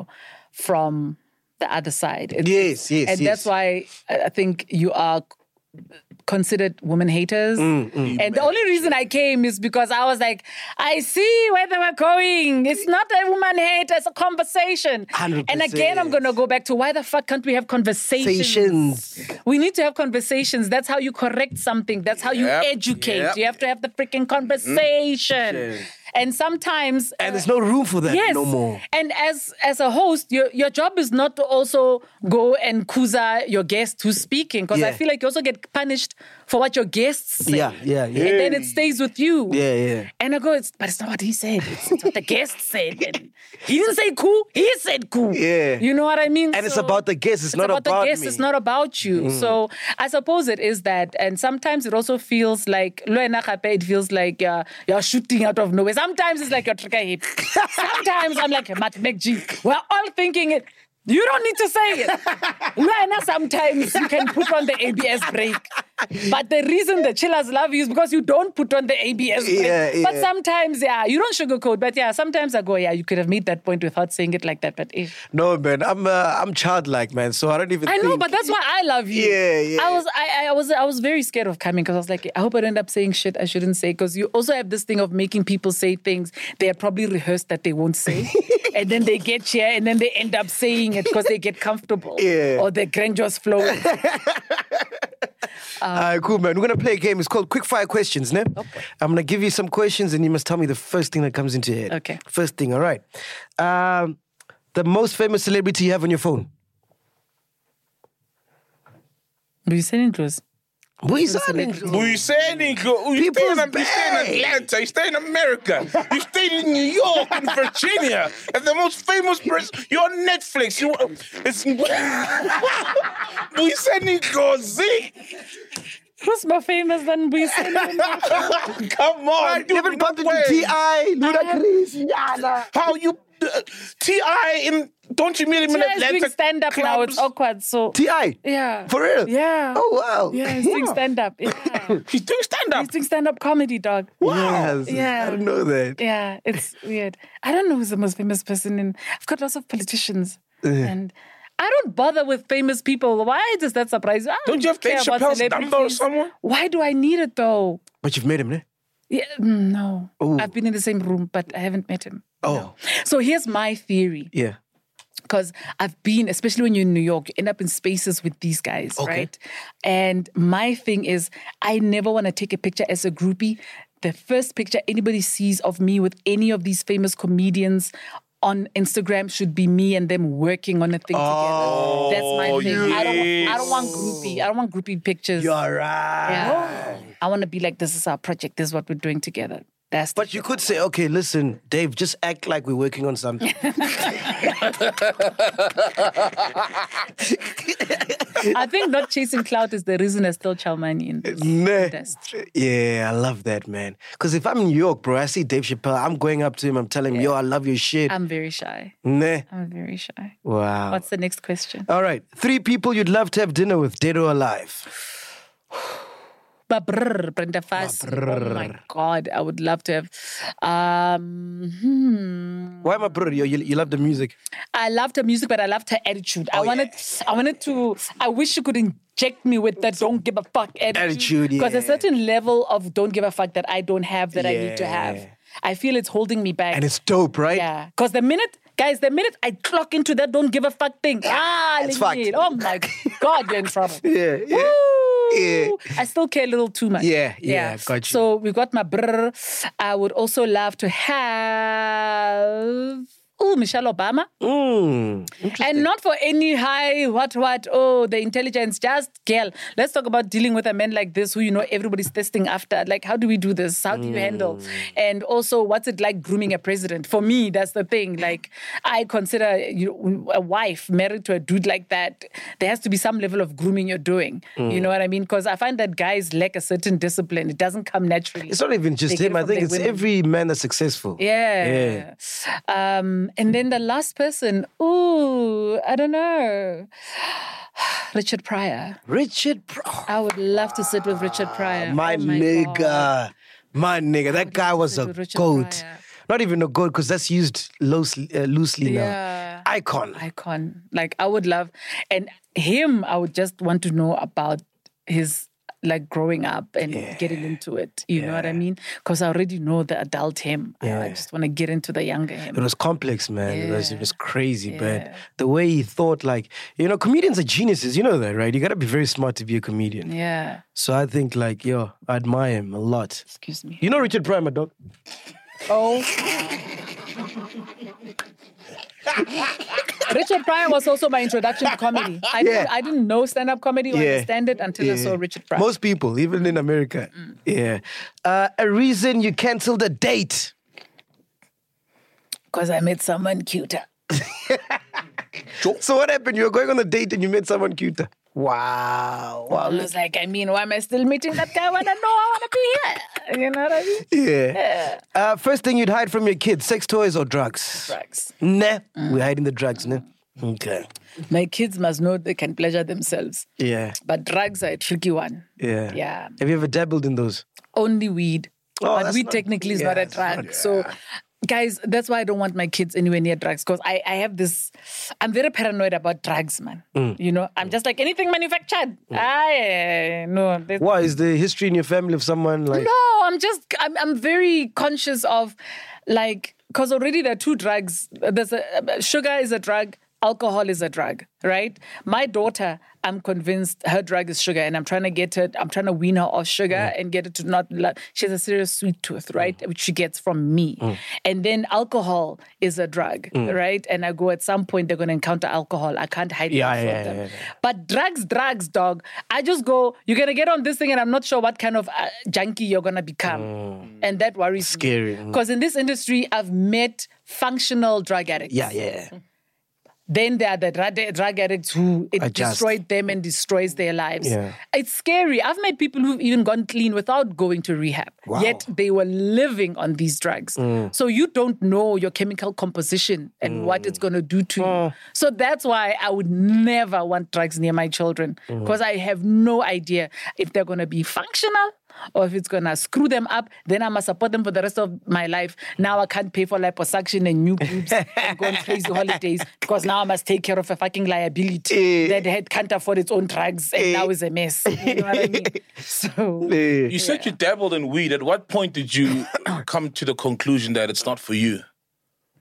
from the other side. Yes. And that's why I think you are considered women haters. And the only reason I came is because I was like, I see where they were going. It's not a woman hate, it's a conversation. 100%. And again, I'm going to go back to why the fuck can't we have conversations? We need to have conversations. That's how you correct something. That's how you educate. Yep. You have to have the freaking conversation. And sometimes... And there's no room for that no more. And as a host, your job is not to also go and kuza your guest who's speaking, because I feel like you also get punished for what your guests say. Yeah. And then it stays with you. Yeah. And I go, but it's not what he said. It's what the guest said. And he didn't say cool. He said cool. Yeah. You know what I mean? And it's about the guest. It's not about the guest. me. It's not about you. So I suppose it is that. And sometimes it also feels like, it feels like you're shooting out of nowhere. Sometimes it's like you're trigger hip. Sometimes I'm like, Matt McG. We're all thinking it. You don't need to say it. Sometimes you can put on the ABS break. But the reason the chillers love you is because you don't put on the ABS break. Yeah. But sometimes, you don't sugarcoat. But sometimes I go, you could have made that point without saying it like that. But No, man, I'm childlike, man. So I don't even. I know, think- but that's why I love you. Yeah. I was very scared of coming because I was like, I hope I don't end up saying shit I shouldn't say. Because you also have this thing of making people say things they have probably rehearsed that they won't say, and then they get here and then they end up saying it because they get comfortable. Yeah. Or their grandiose flow. Cool, man. We're going to play a game. It's called Quick Fire Questions, ne? Okay. I'm going to give you some questions and you must tell me the first thing that comes into your head. Okay. First thing, all right. The most famous celebrity you have on your phone? You saying close? We stay in You stay in Atlanta, you stay in America, you stay in New York and Virginia, and the most famous person, you're on Netflix. We sending Gozi. Who's more famous than we? Come on, You haven't bumped into T.I., Ludacris, Yana. How you T.I. in? Don't you meet him in He's Atlanta? doing stand-up now. It's clubs? awkward. So T.I.? yeah. For real? Yeah. Oh, wow. Yeah, he's doing stand-up. Yeah. He's doing stand up. He's doing stand-up comedy, dog. Yes. Yeah. I didn't know that. Yeah, it's weird. I don't know who's the most famous person I've got lots of politicians. And I don't bother with famous people. Why does that surprise you? I Don't you have care Dave about Chappelle's number or celebrities. someone? Why do I need it though? But you've met him, ne? Yeah, no. I've been in the same room, but I haven't met him. Oh. So here's my theory. Yeah. Because I've been, especially when you're in New York, you end up in spaces with these guys, right? And my thing is, I never want to take a picture as a groupie the first picture anybody sees of me with any of these famous comedians on Instagram should be me and them working on a thing together. That's my thing. I don't want groupie. I don't want groupie pictures. You're right. Yeah. I want to be like, this is our project. This is what we're doing together. But you could say, okay, listen, Dave, just act like we're working on something. I think not chasing clout is the reason I still Chalmani in this industry. Yeah, I love that, man. Because if I'm in New York, bro, I see Dave Chappelle, I'm going up to him, I'm telling him, yo, I love your shit. I'm very shy. Nah. I'm very shy. Wow. What's the next question? All right. 3 people you'd love to have dinner with, dead or alive. Brenda Fassie. Oh my God, I would love to have. Why my brother? You love the music. I loved her music, but I loved her attitude. I wish she could inject me with that don't give a fuck attitude. Because a certain level of don't give a fuck that I don't have that I need to have. I feel it's holding me back. And it's dope, right? Yeah. Because the minute I clock into that don't give a fuck thing, it's fucked. Oh my God, you're in trouble. Yeah. Woo! Yeah. I still care a little too much. Yeah, got you. So we got my brr. I would also love to have Michelle Obama. And not for any high, the intelligence, just girl. Let's talk about dealing with a man like this who, everybody's testing after. Like, how do we do this? How do you handle? And also, what's it like grooming a president? For me, that's the thing. Like, I consider a wife married to a dude like that, there has to be some level of grooming you're doing. You know what I mean? Because I find that guys lack a certain discipline. It doesn't come naturally. It's not even just him. I think it's every man that's successful. Yeah. And then the last person, I don't know. Richard Pryor. I would love to sit with Richard Pryor. My nigga. That guy was a goat. Pryor. Not even a goat, because that's used loosely now. Icon. Like, I would love, and him, I would just want to know about his, like, growing up and getting into it. You know what I mean? Because I already know the adult him. I just want to get into the younger him. It was complex, man. It was crazy, but the way he thought, like, comedians are geniuses. You know that, right? You got to be very smart to be a comedian. Yeah. So I think, like, I admire him a lot. Excuse me. You know Richard Pryor, my dog? Oh. Richard Pryor was also my introduction to comedy. I didn't know stand-up comedy or understand it until I saw Richard Pryor. Most people, even in America. Yeah. A reason you cancelled a date? Because I met someone cuter. So what happened? You were going on a date and you met someone cuter. Wow. I was like, why am I still meeting that guy when I know I want to be here? You know what I mean? Yeah. First thing you'd hide from your kids, sex toys or drugs? Drugs. Nah. We're hiding the drugs, nah? Okay. My kids must know they can pleasure themselves. Yeah. But drugs are a tricky one. Yeah. Yeah. Have you ever dabbled in those? Only weed. But weed technically is not a it's drug. not- So, guys, that's why I don't want my kids anywhere near drugs. Because I have this, I'm very paranoid about drugs, man. I'm just like, anything manufactured. No. What, is the history in your family of someone like... No, I'm very conscious of, like, because already there are 2 drugs. There's sugar is a drug, alcohol is a drug, right? My daughter, I'm convinced her drug is sugar, and I'm trying to wean her off sugar and get her to not love. She has a serious sweet tooth, right? Which she gets from me. And then alcohol is a drug, right? And I go, at some point, they're going to encounter alcohol. I can't hide it from them. Yeah. But drugs, dog. I just go, you're going to get on this thing, and I'm not sure what kind of junkie you're going to become. And that worries me. Scary. Because in this industry, I've met functional drug addicts. Yeah. Then there are the drug addicts who it destroyed them and destroys their lives. Yeah. It's scary. I've met people who've even gone clean without going to rehab. Wow. Yet they were living on these drugs. So you don't know your chemical composition and what it's going to do to you. So that's why I would never want drugs near my children. Because I have no idea if they're going to be functional or if it's going to screw them up. Then I must support them for the rest of my life. Now I can't pay for liposuction and new boobs and go on crazy holidays because now I must take care of a fucking liability that can't afford its own drugs and now is a mess. You know what I mean? So You said you dabbled in weed. At what point did you come to the conclusion that it's not for you?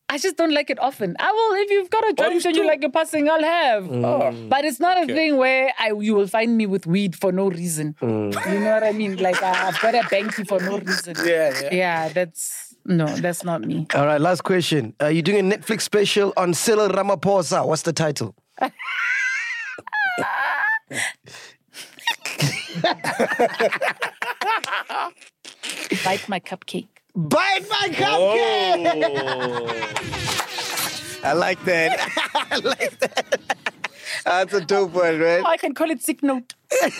I just don't like it often. I will, if you've got a joint and you like your passing, I'll have. But it's not a thing where you will find me with weed for no reason. You know what I mean? Like I've got a banky for no reason. Yeah, that's not me. All right, last question. You're doing a Netflix special on Cyril Ramaphosa. What's the title? Bite my cupcake. Bite my cupcake! I like that. I like that. That's a dope one, right? I can call it sick note.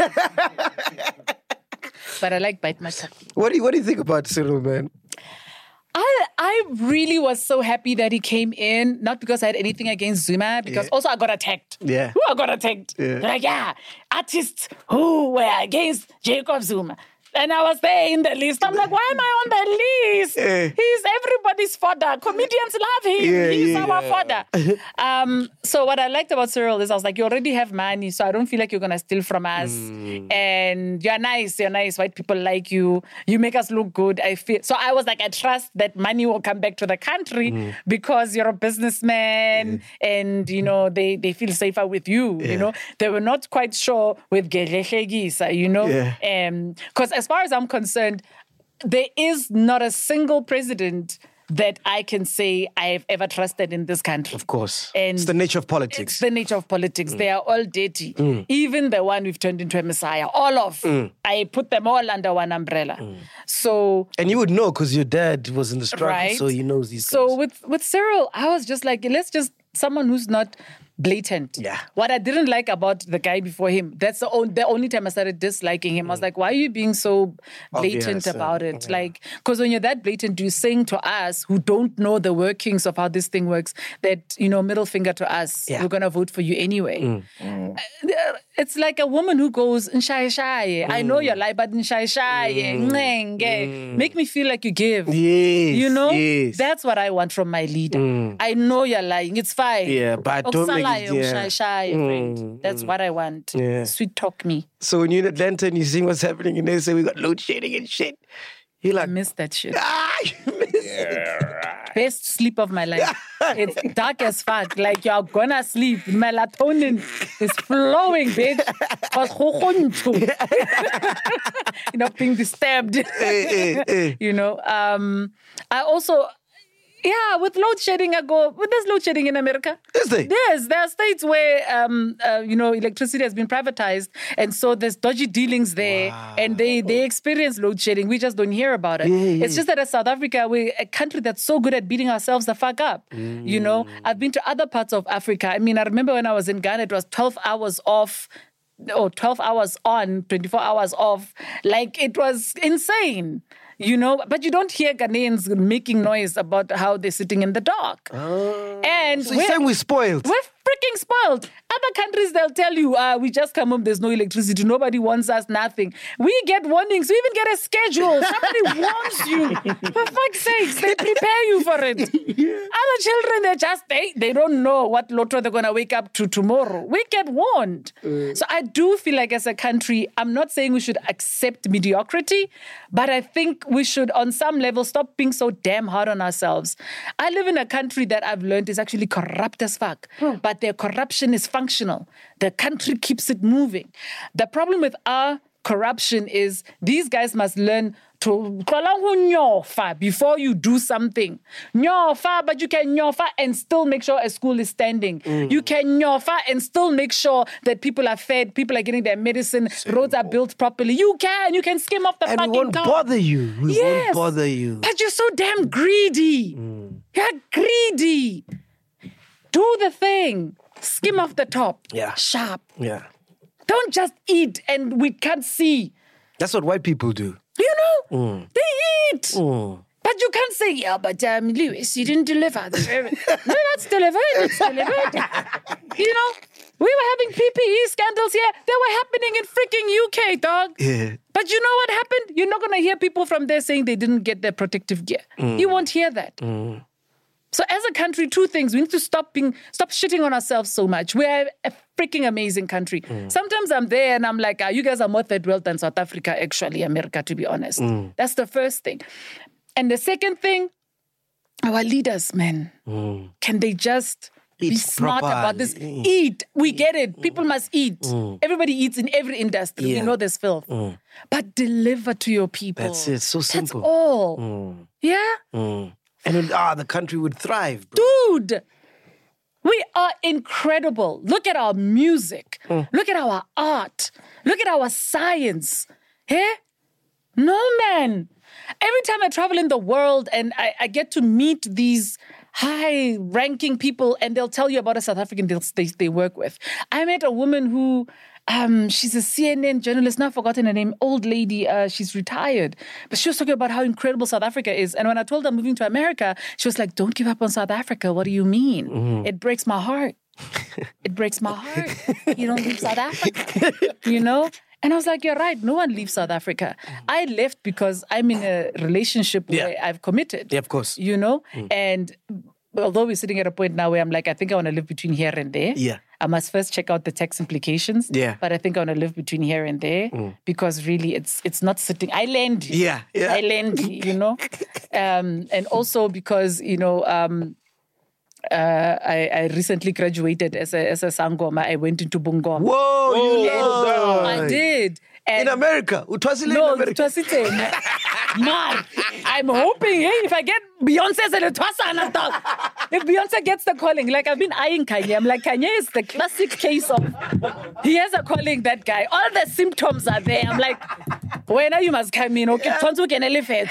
But I like bite my cupcake. What do you think about Cyril, man? I really was so happy that he came in, not because I had anything against Zuma, because also I got attacked. Yeah. Who I got attacked? Yeah. Like, artists who were against Jacob Zuma. And I was there in the list. I'm like, why am I on the list? He's everybody's fodder. Comedians love him. He's our fodder. So what I liked about Cyril is I was like, you already have money, so I don't feel like you're going to steal from us. And you're nice. White people like you. You make us look good. So I was like, I trust that money will come back to the country because you're a businessman and, you know, they feel safer with you. You know, they were not quite sure with Gedlehlekisa, you know, because as far as I'm concerned, there is not a single president that I can say I have ever trusted in this country. Of course. And it's the nature of politics. It's the nature of politics. They are all dirty. Even the one we've turned into a messiah. All of. I put them all under one umbrella. So... And you would know because your dad was in the struggle, right? so he knows these So things. with Cyril, I was just like, let's just... Someone who's not blatant. Yeah. What I didn't like about the guy before him, that's the only time I started disliking him. I was like, why are you being so blatant about it? Like, because when you're that blatant, you're saying to us who don't know the workings of how this thing works that, you know, middle finger to us, we're going to vote for you anyway. It's like a woman who goes, Nshaye, I know you're lying, but Nshaye, make me feel like you give. Yes, you know? yes. That's what I want from my leader. I know you're lying. It's fine. Yeah, but don't make it... friend. That's what I want. Yeah. Sweet talk me. So when you're in Atlanta and you see what's happening and they say we got load shedding and shit, you're I like... miss that shit. You miss it. Best sleep of my life. It's dark as fuck. Like you're gonna sleep. Melatonin is flowing, bitch. You're not being disturbed. You know. I also... Yeah, with load shedding, there's load shedding in America. Is there? Yes, there are states where, electricity has been privatized. And so there's dodgy dealings there. Wow. And they experience load shedding. We just don't hear about it. It's just that as South Africa, we're a country that's so good at beating ourselves the fuck up. You know, I've been to other parts of Africa. I mean, I remember when I was in Ghana, it was 12 hours off. Or 12 hours on, 24 hours off. Like, it was insane. You know, but you don't hear Ghanaians making noise about how they're sitting in the dark. And so you're saying we're spoiled? We're freaking spoiled. Other countries, they'll tell you, we just come home, there's no electricity, nobody wants us, nothing. We get warnings, we even get a schedule. Somebody warns you. For fuck's sakes, they prepare you for it. Other children, they don't know what lotto they're going to wake up to tomorrow. We get warned. So I do feel like as a country, I'm not saying we should accept mediocrity, but I think we should, on some level, stop being so damn hard on ourselves. I live in a country that I've learned is actually corrupt as fuck, but their corruption is functional. The country keeps it moving. The problem with our corruption is these guys must learn to nyofa before you do something. Nyofa, but you can nyofa and still make sure a school is standing. You can nyofa and still make sure that people are fed, people are getting their medicine, roads are built properly. You can skim off the fucking top. And we won't bother you. We won't bother you. But you're so damn greedy. You're greedy. Do the thing. Skim off the top. Yeah. Sharp. Yeah. Don't just eat and we can't see. That's what white people do. You know? They eat. But you can't say, yeah, but Lewis, you didn't deliver. No, that's delivered. It's delivered. You know? We were having PPE scandals here. They were happening in freaking UK, dog. Yeah. But you know what happened? You're not going to hear people from there saying they didn't get their protective gear. You won't hear that. So as a country, two things. We need to stop shitting on ourselves so much. We're a freaking amazing country. Sometimes I'm there and I'm like, you guys are more third world than South Africa, actually, America, to be honest. That's the first thing. And the second thing, our leaders, man, can they just be Eat smart proper. about this? Eat. We get it. People must eat. Everybody eats in every industry. We Yeah. know there's filth. But deliver to your people. That's it. So simple. That's all. Yeah? And then, the country would thrive, bro. Dude, we are incredible. Look at our music. Look at our art. Look at our science. Hey? No, man. Every time I travel in the world and I get to meet these high-ranking people and they'll tell you about a South African they work with. I met a woman who, she's a CNN journalist, now I've forgotten her name, old lady, she's retired. But she was talking about how incredible South Africa is. And when I told her I'm moving to America, she was like, don't give up on South Africa. What do you mean? It breaks my heart. It breaks my heart. You don't leave South Africa, you know? And I was like, you're right. No one leaves South Africa. I left because I'm in a relationship where I've committed. Yeah, of course. You know? And although we're sitting at a point now where I'm like, I think I want to live between here and there. Yeah. I must first check out the tax implications. Yeah. But I think I want to live between here and there because really it's not sitting. I land. Yeah. I land, you know? And also because, you know, I recently graduated as a Sangoma. I went into Bungoma. Whoa, you I did. And In America? Utwasile no, in America? it was it. Man, I'm hoping, hey, if I get Beyonce's and if Beyonce gets the calling, like I've been eyeing Kanye. I'm like, Kanye is the classic case of, he has a calling, that guy. All the symptoms are there. I'm like, when you must come in, okay, can elevate,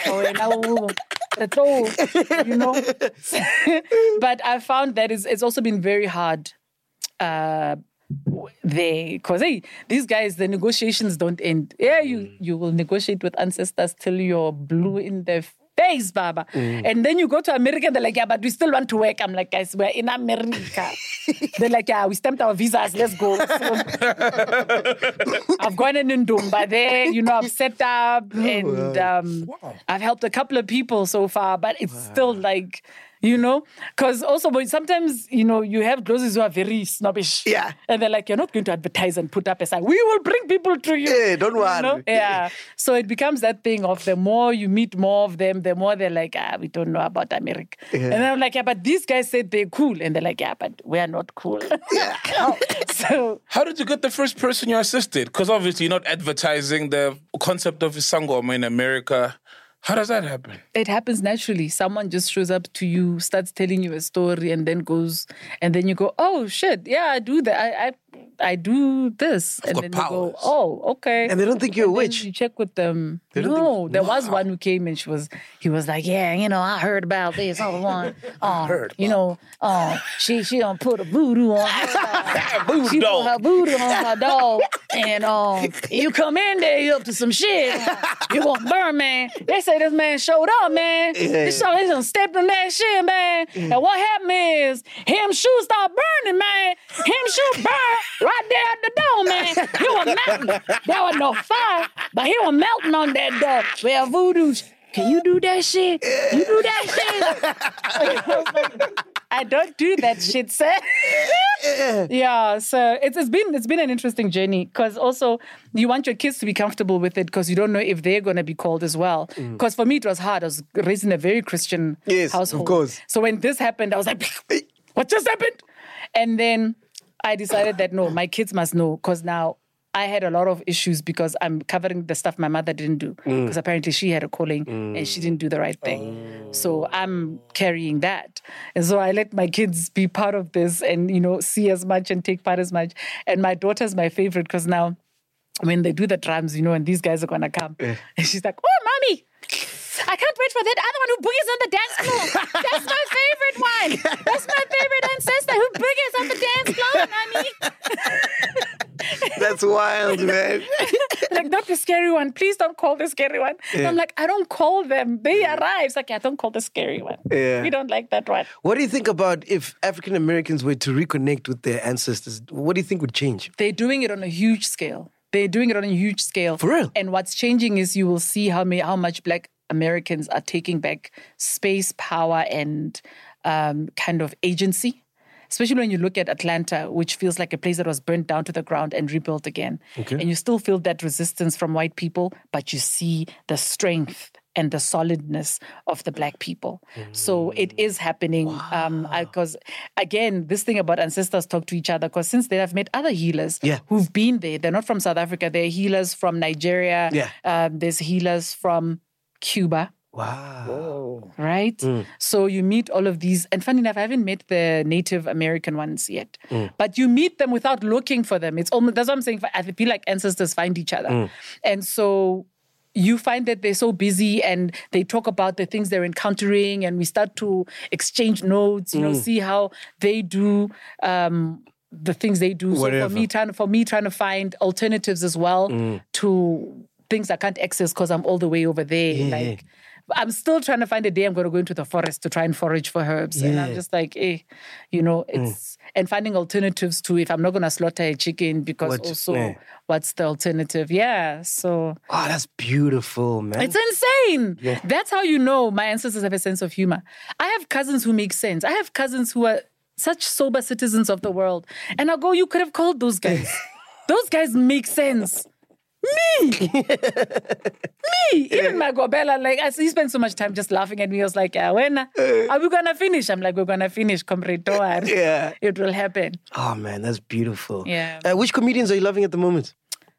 you know. But I found that it's also been very hard there, because hey, these guys, the negotiations don't end. Yeah, you will negotiate with ancestors till you're blue in the face, Baba. And then you go to America, they're like, yeah, but we still want to work. I'm like, guys, we're in America. They're like, yeah, we stamped our visas, let's go. So, I've gone in Ndumba there, you know, I've set up and I've helped a couple of people so far, but it's still like, you know, because also sometimes, you know, you have closes who are very snobbish. Yeah. And they're like, you're not going to advertise and put up a sign. We will bring people to you. Hey, don't worry. You know? Yeah. So it becomes that thing of the more you meet more of them, the more they're like, we don't know about America. Yeah. And then I'm like, yeah, but these guys said they're cool. And they're like, yeah, but we're not cool. So How did you get the first person you assisted? Because obviously you're not advertising the concept of Isangoma in America. How does that happen? it happens naturally. Someone just shows up to you, starts telling you a story, and then goes, and then you go, oh shit, yeah, I do that. I do this. And got then you go, powers. oh, okay. And they don't think you're a And then witch. You check with them. don't No, think- there was one who came and he was like, yeah, you know, I heard about this. I was one. You know, she don't put a voodoo on her. Voodoo She put dog. her voodoo on her dog. And you come in there, you up to some shit. You gonna burn, man. They say this man showed up, man. This show, he done stepped on that shit, man. And what happened is, him shoes start burning, man. Him shoe burned right there at the door, man. He was melting. There was no fire, but he was melting on that door. Well, voodoo, can you do that shit? You do that shit? I don't do that shit, sir. Yeah, so it's been an interesting journey because also you want your kids to be comfortable with it because you don't know if they're going to be called as well. Because for me it was hard. I was raised in a very Christian Yes, of household. course. So when this happened, I was like, what just happened? And then I decided that no, my kids must know because now I had a lot of issues because I'm covering the stuff my mother didn't do because apparently she had a calling and she didn't do the right thing. So I'm carrying that. And so I let my kids be part of this and, you know, see as much and take part as much. And my daughter's my favorite because now when they do the drums, you know, and these guys are going to come. And she's like, oh, mommy, I can't wait for that other one who boogies on the dance floor. That's my favorite one. That's my favorite ancestor who boogies on the dance floor, mommy. That's wild, man. Like, not the scary one. Please don't call the scary one. Yeah. I'm like, I don't call them. They arrive. It's like, yeah, don't call the scary one. Yeah. We don't like that one. What do you think about if African Americans were to reconnect with their ancestors? What do you think would change? They're doing it on a huge scale. For real? And what's changing is you will see how much Black Americans are taking back space, power, and kind of agency. Especially when you look at Atlanta, which feels like a place that was burnt down to the ground and rebuilt again. Okay. And you still feel that resistance from white people, but you see the strength and the solidness of the Black people. So it is happening. Because, again, this thing about ancestors talk to each other, because since they have met other healers who've been there. They're not from South Africa. They're healers from Nigeria. There's healers from Cuba. Wow. Right? So you meet all of these. And funny enough, I haven't met the Native American ones yet. But you meet them without looking for them. It's almost, that's what I'm saying. I feel like ancestors find each other. And so you find that they're so busy and they talk about the things they're encountering, and we start to exchange notes, see how they do the things they do. Whatever. So for me trying to find alternatives as well to things I can't access because I'm all the way over there. I'm still trying to find a day I'm going to go into the forest to try and forage for herbs. And I'm just like, it's... And finding alternatives to, if I'm not going to slaughter a chicken, because what's the alternative? Yeah, so... Oh, that's beautiful, man. It's insane. Yeah. That's how you know my ancestors have a sense of humor. I have cousins who make sense. I have cousins who are such sober citizens of the world. And I go, you could have called those guys. Those guys make sense. Me! Even my Gobela, he spent so much time just laughing at me. I was like, when are we going to finish? I'm like, we're going to finish, comrade. Don't worry. Yeah. It will happen. Oh, man, that's beautiful. Yeah. Which comedians are you loving at the moment?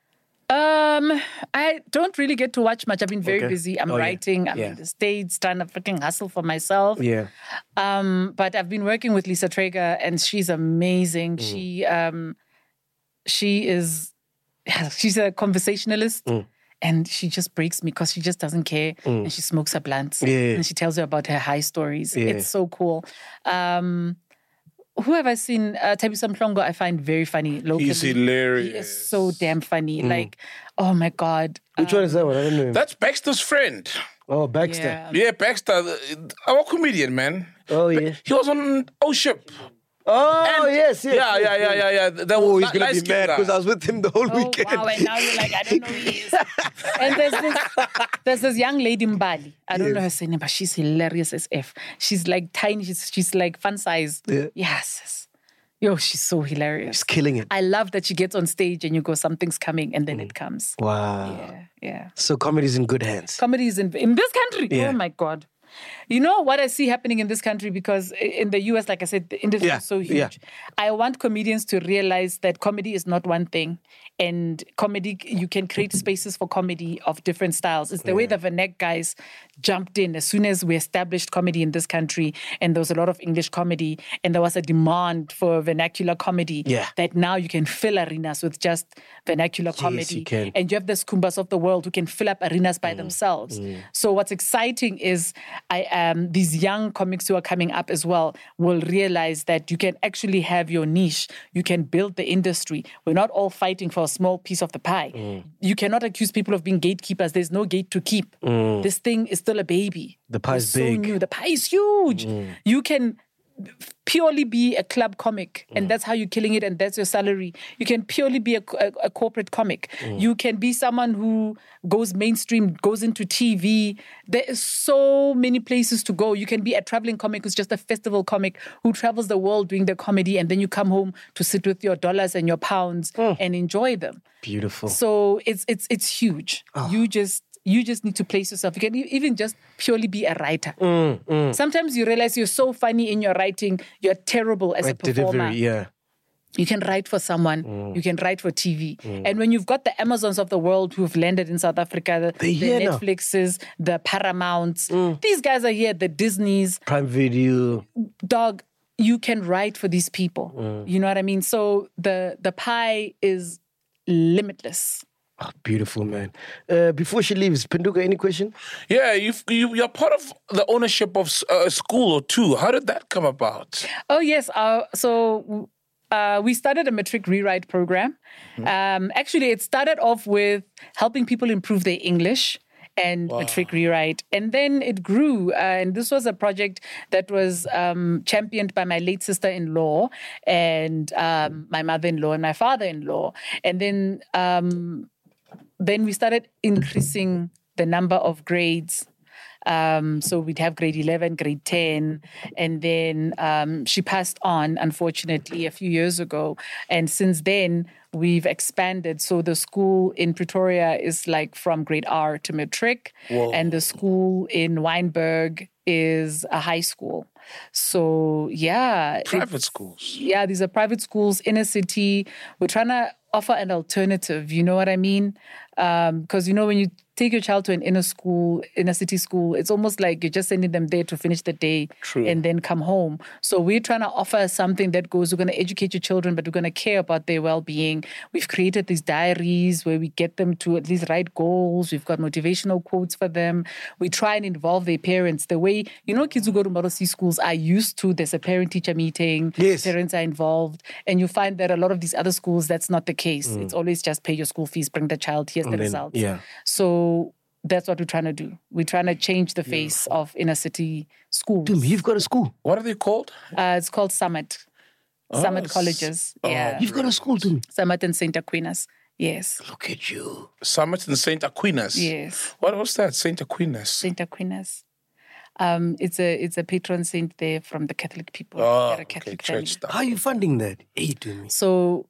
I don't really get to watch much. I've been very busy. I'm writing. I'm in the States trying to freaking hustle for myself. Yeah. But I've been working with Lisa Traeger, and she's amazing. She's a conversationalist, and she just breaks me because she just doesn't care, and she smokes her blunts, and she tells you about her high stories. It's so cool. Who have I seen? Thabiso Mhlongo I find very funny locally. He's hilarious. He is so damn funny. Oh my God. Which one is that one? I don't know him. That's Baxter's friend. Oh, Baxter. Yeah, Baxter, our comedian, man. Oh, yeah. He was on O-Ship. Oh, yes. Yeah. He's going to be mad because I was with him the whole weekend. Wow, and now you're like, I don't know who he is. And there's this young lady Mbali. I don't know her surname, but she's hilarious as F. She's like tiny. She's like fun size. Yeah. Yes. Yo, she's so hilarious. She's killing it. I love that she gets on stage and you go, something's coming, and then it comes. Wow. Yeah. So comedy's in good hands. Comedy is in this country. Yeah. Oh my God. You know what I see happening in this country, because in the US, like I said, the industry is so huge. Yeah. I want comedians to realize that comedy is not one thing. And comedy, you can create spaces for comedy of different styles. It's the way the Vanek guys jumped in as soon as we established comedy in this country, and there was a lot of English comedy, and there was a demand for vernacular comedy, that now you can fill arenas with just vernacular comedy. You can. And you have the Skumbas of the world who can fill up arenas by themselves. So what's exciting is these young comics who are coming up as well will realize that you can actually have your niche. You can build the industry. We're not all fighting for a small piece of the pie. You cannot accuse people of being gatekeepers. There's no gate to keep. This thing is still a baby. The pie is It's so big. new. The pie is huge. You can purely be a club comic, and that's how you're killing it, and that's your salary. You can purely be a corporate comic. You can be someone who goes mainstream, goes into TV. There is so many places to go. You can be a traveling comic who's just a festival comic who travels the world doing the comedy, and then you come home to sit with your dollars and your pounds and enjoy them. Beautiful. So it's huge. You just need to place yourself. You can even just purely be a writer. Sometimes you realize you're so funny in your writing, you're terrible as a performer. Delivery, You can write for someone. You can write for TV. And when you've got the Amazons of the world who've landed in South Africa, the here now. Netflixes, the Paramounts, these guys are here, the Disneys. Prime Video. Dog, you can write for these people. You know what I mean? So the pie is limitless. Oh, beautiful, man. Before she leaves, Penduka, any question? Yeah, you're part of the ownership of a school or two. How did that come about? Oh, yes. So we started a matric rewrite program. Actually, it started off with helping people improve their English and matric rewrite. And then it grew. And this was a project that was championed by my late sister-in-law and my mother-in-law and my father-in-law. And then we started increasing the number of grades. So we'd have grade 11, grade 10. And then she passed on, unfortunately, a few years ago. And since then, we've expanded. So the school in Pretoria is like from grade R to matric. Whoa. And the school in Wynberg is a high school. So, yeah. Private schools. Yeah, these are private schools, inner city. We're trying to offer an alternative, you know what I mean? Because, when you take your child to an inner city school, it's almost like you're just sending them there to finish the day and then come home. So we're trying to offer something that goes, we're going to educate your children, but we're going to care about their well-being. We've created these diaries where we get them to at least write goals. We've got motivational quotes for them. We try and involve their parents. The way, kids who go to Model C schools are used to, there's a parent-teacher meeting. Yes. Parents are involved. And you find that a lot of these other schools, that's not the case. It's always just pay your school fees, bring the child, here's the results. Yeah. So that's what we're trying to do. We're trying to change the face of inner city schools. Dude, you've got a school. What are they called? It's called Summit. Summit Colleges. Yeah. You've got a school, Timmy. Summit and St. Aquinas. Yes. Look at you. Summit and St. Aquinas. Yes. What's that? St. Aquinas. St. Aquinas. It's a patron saint there from the Catholic people. Oh, They're a Catholic family. church stuff. How are you funding that? Hey, Timmy. So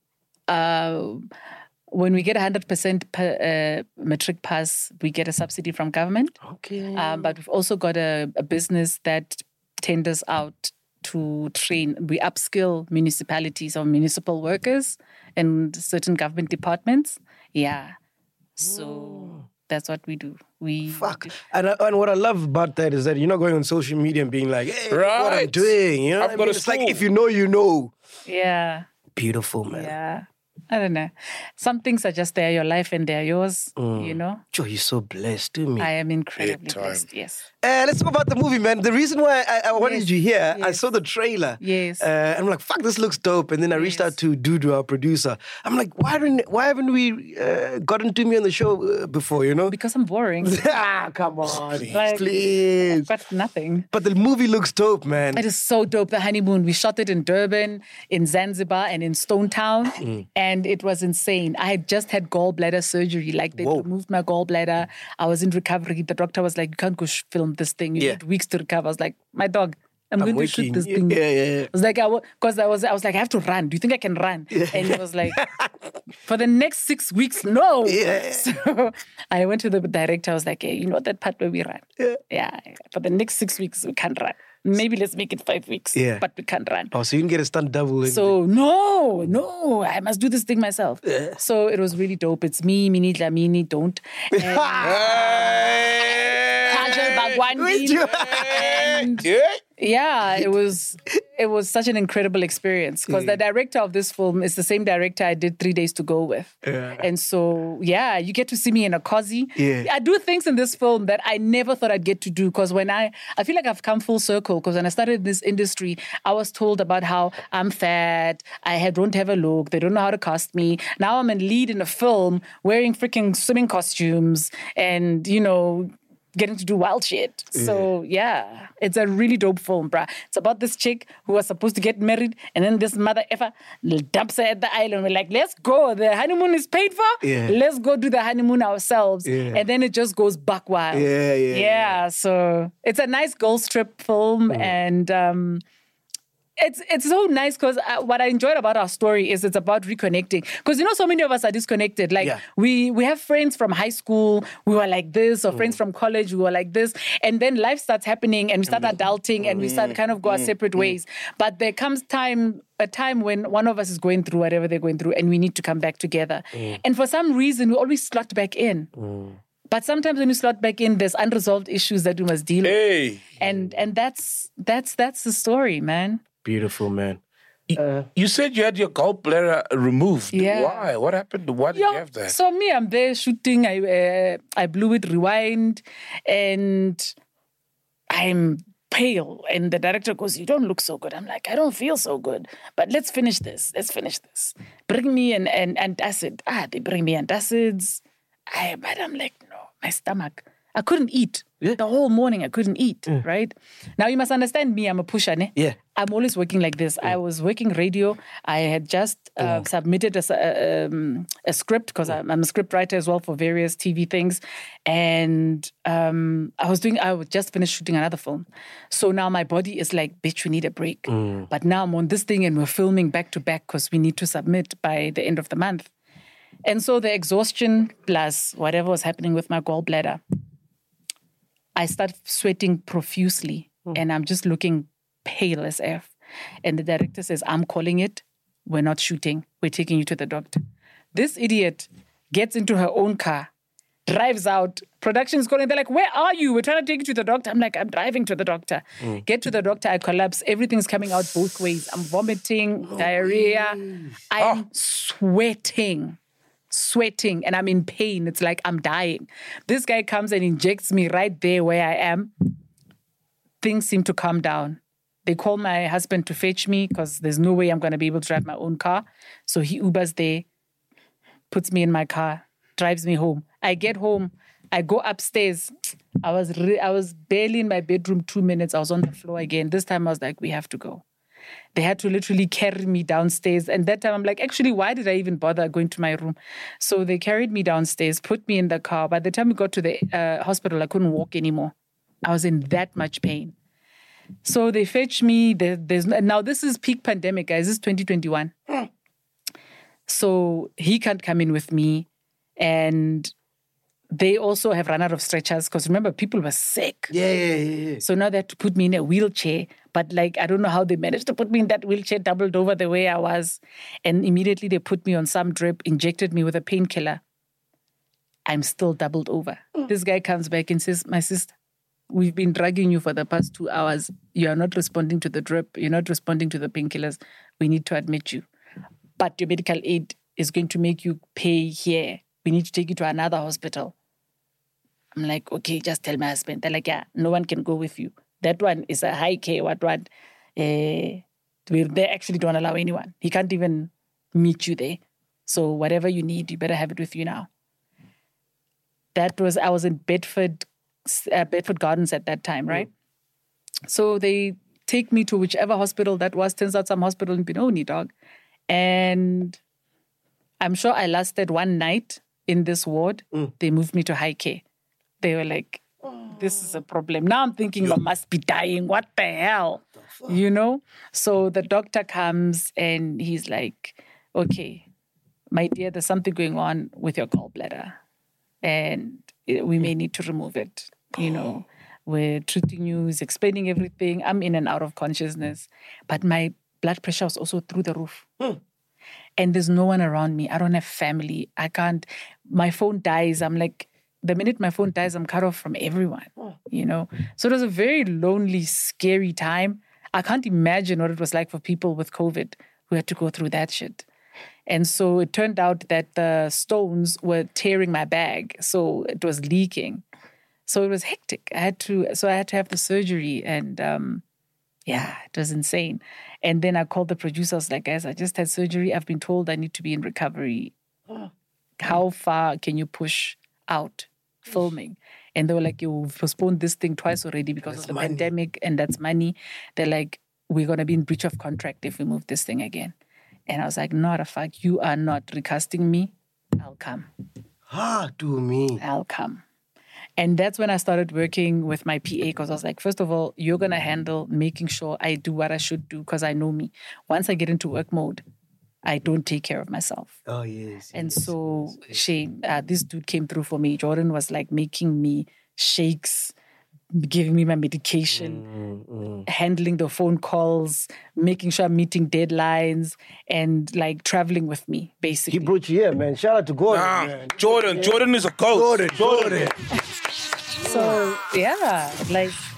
when we get 100% matric pass, we get a subsidy from government. Okay. But we've also got a business that tenders out to train. We upskill municipalities or municipal workers and certain government departments. Yeah. So that's what we do. Fuck. And what I love about that is that you're not going on social media and being like, hey, look what I'm Right. doing. You know I've what I got mean? a It's like, school. if you know, you know. Yeah. Beautiful, man. Yeah. I don't know. Some things are just they're your life and they're yours, Joe, you're so blessed, to me. I am incredibly Big time. blessed. Yes. Let's talk about the movie, man. The reason why I wanted you here, I saw the trailer. Yes. And I'm like, fuck, this looks dope. And then I reached out to Dudu, our producer. I'm like, why haven't we gotten to me on the show before, Because I'm boring. Come on. Like, Please. I've got nothing. But the movie looks dope, man. It is so dope. The honeymoon. We shot it in Durban, in Zanzibar, and in Stone Town, and it was insane. I had just had gallbladder surgery. Like they removed my gallbladder. I was in recovery. The doctor was like, "You can't go film this thing. You need weeks to recover." I was like, "My dog, I'm going to shoot this thing." Yeah. I was like, I was like, I have to run. Do you think I can run? And he was like, for the next 6 weeks, no. Yeah. So I went to the director. I was like, hey, you know that part where we run? Yeah. For the next 6 weeks, we can't run. Maybe let's make it 5 weeks. Yeah. But we can't run. Oh, so you can get a stunt double. So no, I must do this thing myself. So it was really dope. It's me, Mini Dlamini, don't. And Kajal Bagwandi. And yeah, it was such an incredible experience because the director of this film is the same director I did 3 Days to Go with. And so, yeah, you get to see me in a cozy. Yeah. I do things in this film that I never thought I'd get to do because when I feel like I've come full circle because when I started this industry, I was told about how I'm fat, don't have a look, they don't know how to cast me. Now I'm a lead in a film wearing freaking swimming costumes and, getting to do wild shit. So, yeah, it's a really dope film, bruh. It's about this chick who was supposed to get married and then this mother effer dumps her at the island. We're like, let's go. The honeymoon is paid for. Yeah. Let's go do the honeymoon ourselves. Yeah. And then it just goes buck wild. Yeah. So it's a nice girls trip film and it's so nice because what I enjoyed about our story is it's about reconnecting. Because, so many of us are disconnected. Like, we have friends from high school who are like this, or friends from college who are like this. And then life starts happening and we start adulting and we start kind of go our separate ways. But there comes a time when one of us is going through whatever they're going through and we need to come back together. And for some reason, we always slot back in. But sometimes when you slot back in, there's unresolved issues that we must deal with. Hey. And that's the story, man. Beautiful, man. You said you had your gallbladder removed. Yeah. Why? What happened? Why did you have that? So me, I'm there shooting. I blew it, rewind, and I'm pale. And the director goes, "You don't look so good." I'm like, "I don't feel so good, but let's finish this. Bring me an antacid." They bring me antacids. But I'm like, no, my stomach. I couldn't eat. Yeah. The whole morning I couldn't eat, right? Now you must understand me, I'm a pusher, ne? Yeah. I'm always working like this. I was working radio. I had just submitted a script because I'm a script writer as well for various TV things. And I would just finish shooting another film. So now my body is like, bitch, we need a break. But now I'm on this thing and we're filming back to back because we need to submit by the end of the month. And so the exhaustion plus whatever was happening with my gallbladder, I start sweating profusely and I'm just looking pale as F. And the director says, I'm calling it. We're not shooting. We're taking you to the doctor. This idiot gets into her own car, drives out. Production is calling. They're like, where are you? We're trying to take you to the doctor. I'm like, I'm driving to the doctor. Get to the doctor. I collapse. Everything's coming out both ways. I'm vomiting, diarrhea. I'm sweating, and I'm in pain. It's like I'm dying. This guy comes and injects me right there where I am. Things seem to calm down. They call my husband to fetch me because there's no way I'm going to be able to drive my own car. So he Ubers there, puts me in my car, drives me home. I get home. I go upstairs. I was barely in my bedroom 2 minutes. I was on the floor again. This time I was like, we have to go. They had to literally carry me downstairs. And that time I'm like, actually, why did I even bother going to my room? So they carried me downstairs, put me in the car. By the time we got to the hospital, I couldn't walk anymore. I was in that much pain. So they fetched me. Now this is peak pandemic, guys. This is 2021. So he can't come in with me. And they also have run out of stretchers because remember, people were sick. Yeah. So now they had to put me in a wheelchair. But like, I don't know how they managed to put me in that wheelchair, doubled over the way I was. And immediately they put me on some drip, injected me with a painkiller. I'm still doubled over. This guy comes back and says, my sister, we've been drugging you for the past 2 hours. You are not responding to the drip. You're not responding to the painkillers. We need to admit you. But your medical aid is going to make you pay here. We need to take you to another hospital. I'm like, okay, just tell my husband. They're like, yeah, no one can go with you. That one is a high care. They actually don't allow anyone. He can't even meet you there. So whatever you need, you better have it with you now. I was in Bedford Gardens at that time, right? So they take me to whichever hospital that was. Turns out some hospital in Benoni, dog. And I'm sure I lasted one night in this ward. They moved me to high care. They were like, this is a problem. Now I'm thinking I must be dying. What the hell? You know? So the doctor comes and he's like, okay, my dear, there's something going on with your gallbladder. And we may need to remove it. You know, we're treating you, he's explaining everything. I'm in and out of consciousness. But my blood pressure was also through the roof. And there's no one around me. I don't have family. I can't. My phone dies. I'm like, the minute my phone dies, I'm cut off from everyone, you know? So it was a very lonely, scary time. I can't imagine what it was like for people with COVID who had to go through that shit. And so it turned out that the stones were tearing my bag. So it was leaking. So it was hectic. I had to have the surgery and it was insane. And then I called the producer. I was like, guys, I just had surgery. I've been told I need to be in recovery. How far can you push out filming? And they were like, you've postponed this thing twice already because of the pandemic and that's money. They're like, we're going to be in breach of contract if we move this thing again. And I was like, not a fuck. You are not recasting me. I'll come. I'll come. And that's when I started working with my PA because I was like, first of all, you're going to handle making sure I do what I should do because I know me. Once I get into work mode, I don't take care of myself. Oh, yes. And so Shane, this dude came through for me. Jordan was like making me shakes, giving me my medication, handling the phone calls, making sure I'm meeting deadlines, and like traveling with me, basically. He brought you here, man. Shout out to Gordon, man. Jordan is a ghost. Jordan. So, yeah, like,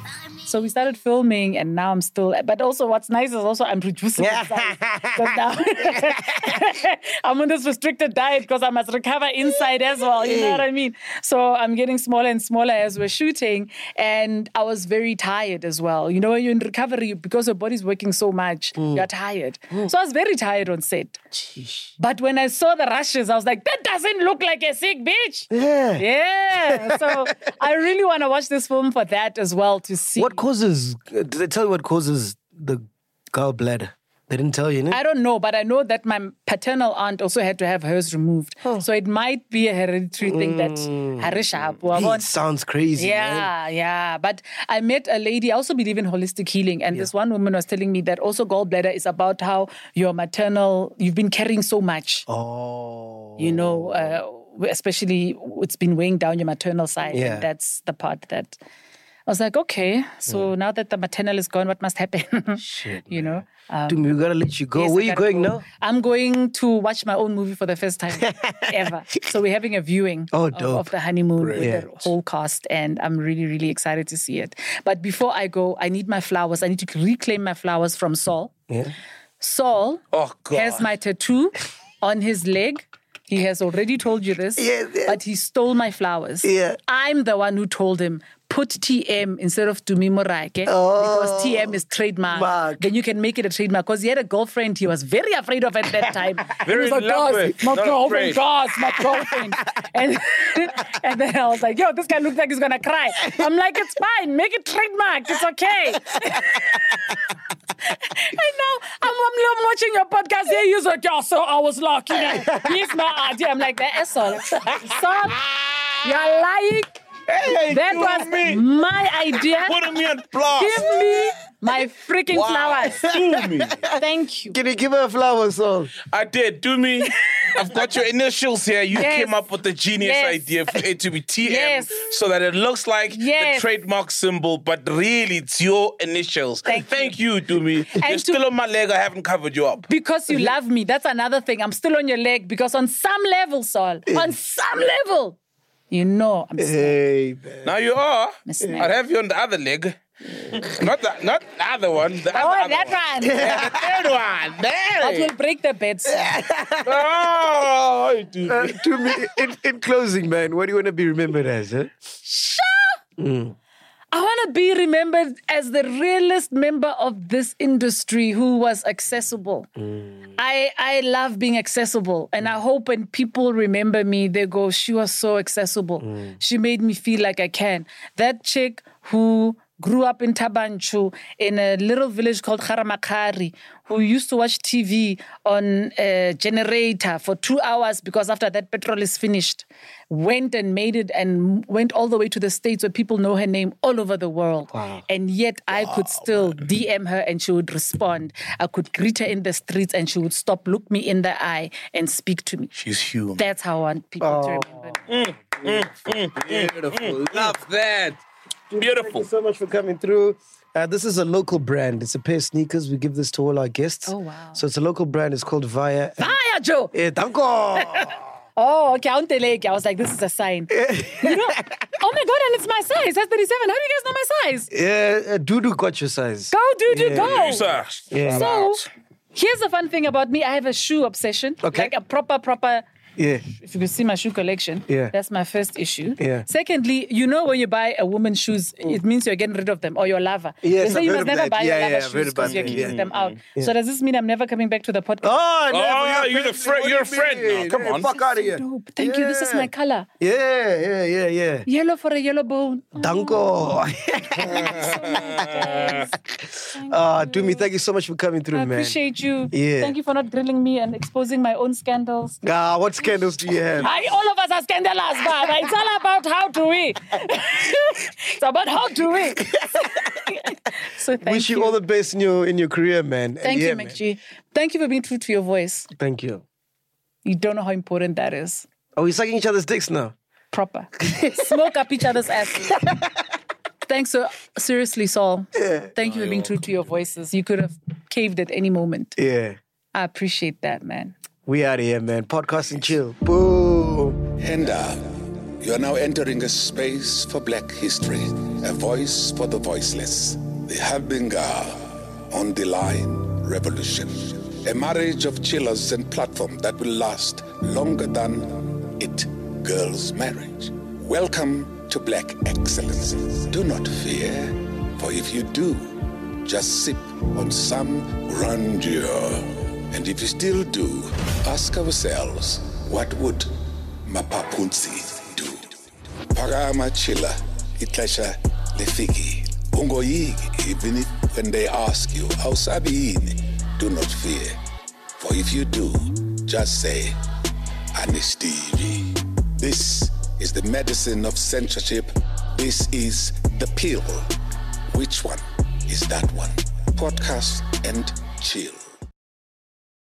So we started filming, and now I'm still. But also, what's nice is also I'm reducing the size. 'Cause now I'm on this restricted diet because I must recover inside as well. You know what I mean? So I'm getting smaller and smaller as we're shooting, and I was very tired as well. You know, when you're in recovery because your body's working so much, you're tired. So I was very tired on set. But when I saw the rushes, I was like, that doesn't look like a sick bitch. Yeah. So I really want to watch this film for that as well, to see. What causes? Did they tell you what causes the gallbladder? They didn't tell you, no? I don't know, but I know that my paternal aunt also had to have hers removed. So it might be a hereditary thing that It sounds crazy. Man. Yeah. But I met a lady, I also believe in holistic healing. And this one woman was telling me that also gallbladder is about how your maternal, you've been carrying so much. Oh. You know, especially it's been weighing down your maternal side. Yeah. And that's the part that I was like, okay, so now that the maternal is gone, what must happen? Shit, you know? Dude, we gotta let you go. Yes, Where I you gotta going go. now? I'm going to watch my own movie for the first time ever. So we're having a viewing dope. of The Honeymoon with Yeah. the whole cast, and I'm really, really excited to see it. But before I go, I need my flowers. I need to reclaim my flowers from Saul. Yeah. Saul Oh, God. has my tattoo on his leg. He has already told you this, but he stole my flowers. Yeah. I'm the one who told him, put TM instead of Tumi Moraike, because TM is trademark. Mark. Then you can make it a trademark. Because he had a girlfriend he was very afraid of at that time. Very he was in love like, with, my not girlfriend, afraid." guys, my girlfriend. and then I was like, yo, this guy looks like he's going to cry. I'm like, it's fine. Make it trademark. It's okay. And now I'm watching your podcast. Here he's like, yeah, so I was lucky. He's my idea. I'm like, that's all. Son, you're lying. Hey, That do was me. my idea. Putting me on blast. Give me my freaking flowers. Do me. Thank you. Can you give her a flower, Saul? I did. Do me. I've got your initials here. You Yes. came up with the genius Yes. idea for it to be TM Yes. so that it looks like Yes. the trademark symbol, but really it's your initials. Thank you, Dumi. You're to- still on my leg. I haven't covered you up. Because you love me. That's another thing. I'm still on your leg because on some level, Saul, on some level, you know I'm Hey, man. Now you are. Miss I'd Snack. have you on the other leg. Not the other one. The Oh, other that one. one. The third one. That There. will break the bed. Oh, Dumi. To me, in closing, man, what do you want to be remembered as? Huh? I want to be remembered as the realest member of this industry who was accessible. I love being accessible. And I hope when people remember me, they go, she was so accessible. She made me feel like I can. That chick who grew up in Tabanchu in a little village called Kharamakari, who used to watch TV on a generator for 2 hours because after that petrol is finished, went and made it and went all the way to the States where people know her name all over the world. And yet I could still DM her and she would respond. I could greet her in the streets and she would stop, look me in the eye and speak to me. She's human. That's how I want people to remember me. Beautiful. Love that. Beautiful. Thank you so much for coming through. This is a local brand. It's a pair of sneakers. We give this to all our guests. Oh, wow. So it's a local brand. It's called Via. Hiya, Joe! Danko! Oh, okay. I was like, this is a sign. You know, oh my God, and it's my size. That's 37. How do you guys know my size? Yeah, Dudu got your size. Go, dude, go. Sir. Yeah. So, here's the fun thing about me. I have a shoe obsession. Okay. Like a proper. Yeah. If you could see my shoe collection, Yeah. that's my first issue. Yeah. Secondly, you know when you buy a woman's shoes, it means you're getting rid of them or your lover. Yes, They say I've you heard must of never that. buy Yeah, your yeah, lover's I've heard shoes about because you're that. keeping Yeah. them out. So does this mean I'm never coming back to the podcast? Oh, Oh, you're a friend. You're a friend now. Come on. Fuck out of here. Dope. Thank you. This is my color. Yeah. Yellow for a yellow bone. Danko. Dumi, thank you so much for coming through, I man. appreciate you. Yeah. Thank you for not grilling me and exposing my own scandals. What scandals do you have? All of us are scandalous, but it's all about how do we. It's about how do we. So thank Wish you all the best in your career, man. Thank And you, man. McG. Thank you for being true to your voice. Thank you. You don't know how important that is. Are we sucking each other's dicks now? Proper. Smoke up each other's asses. Thanks, seriously, Saul. Thank you for being true to your voices. You could have caved at any moment. Yeah. I appreciate that, man. We out of here, man. Podcast and chill. Boom. And you are now entering a space for Black history. a voice for the voiceless. The Habinga on the Line Revolution. A marriage of chillers and platform that will last longer than It Girls' marriage. Welcome to Black Excellence. Do not fear, for if you do, just sip on some grandeur. And if you still do, ask ourselves, what would Mapapunzi do? Pagama chilla, itlesha lefiki. Ungoyigi, even if when they ask you, how sabini, do not fear. For if you do, just say, Anistivi. This is the medicine of censorship. This is the pill. Which one is that one? Podcast and chill.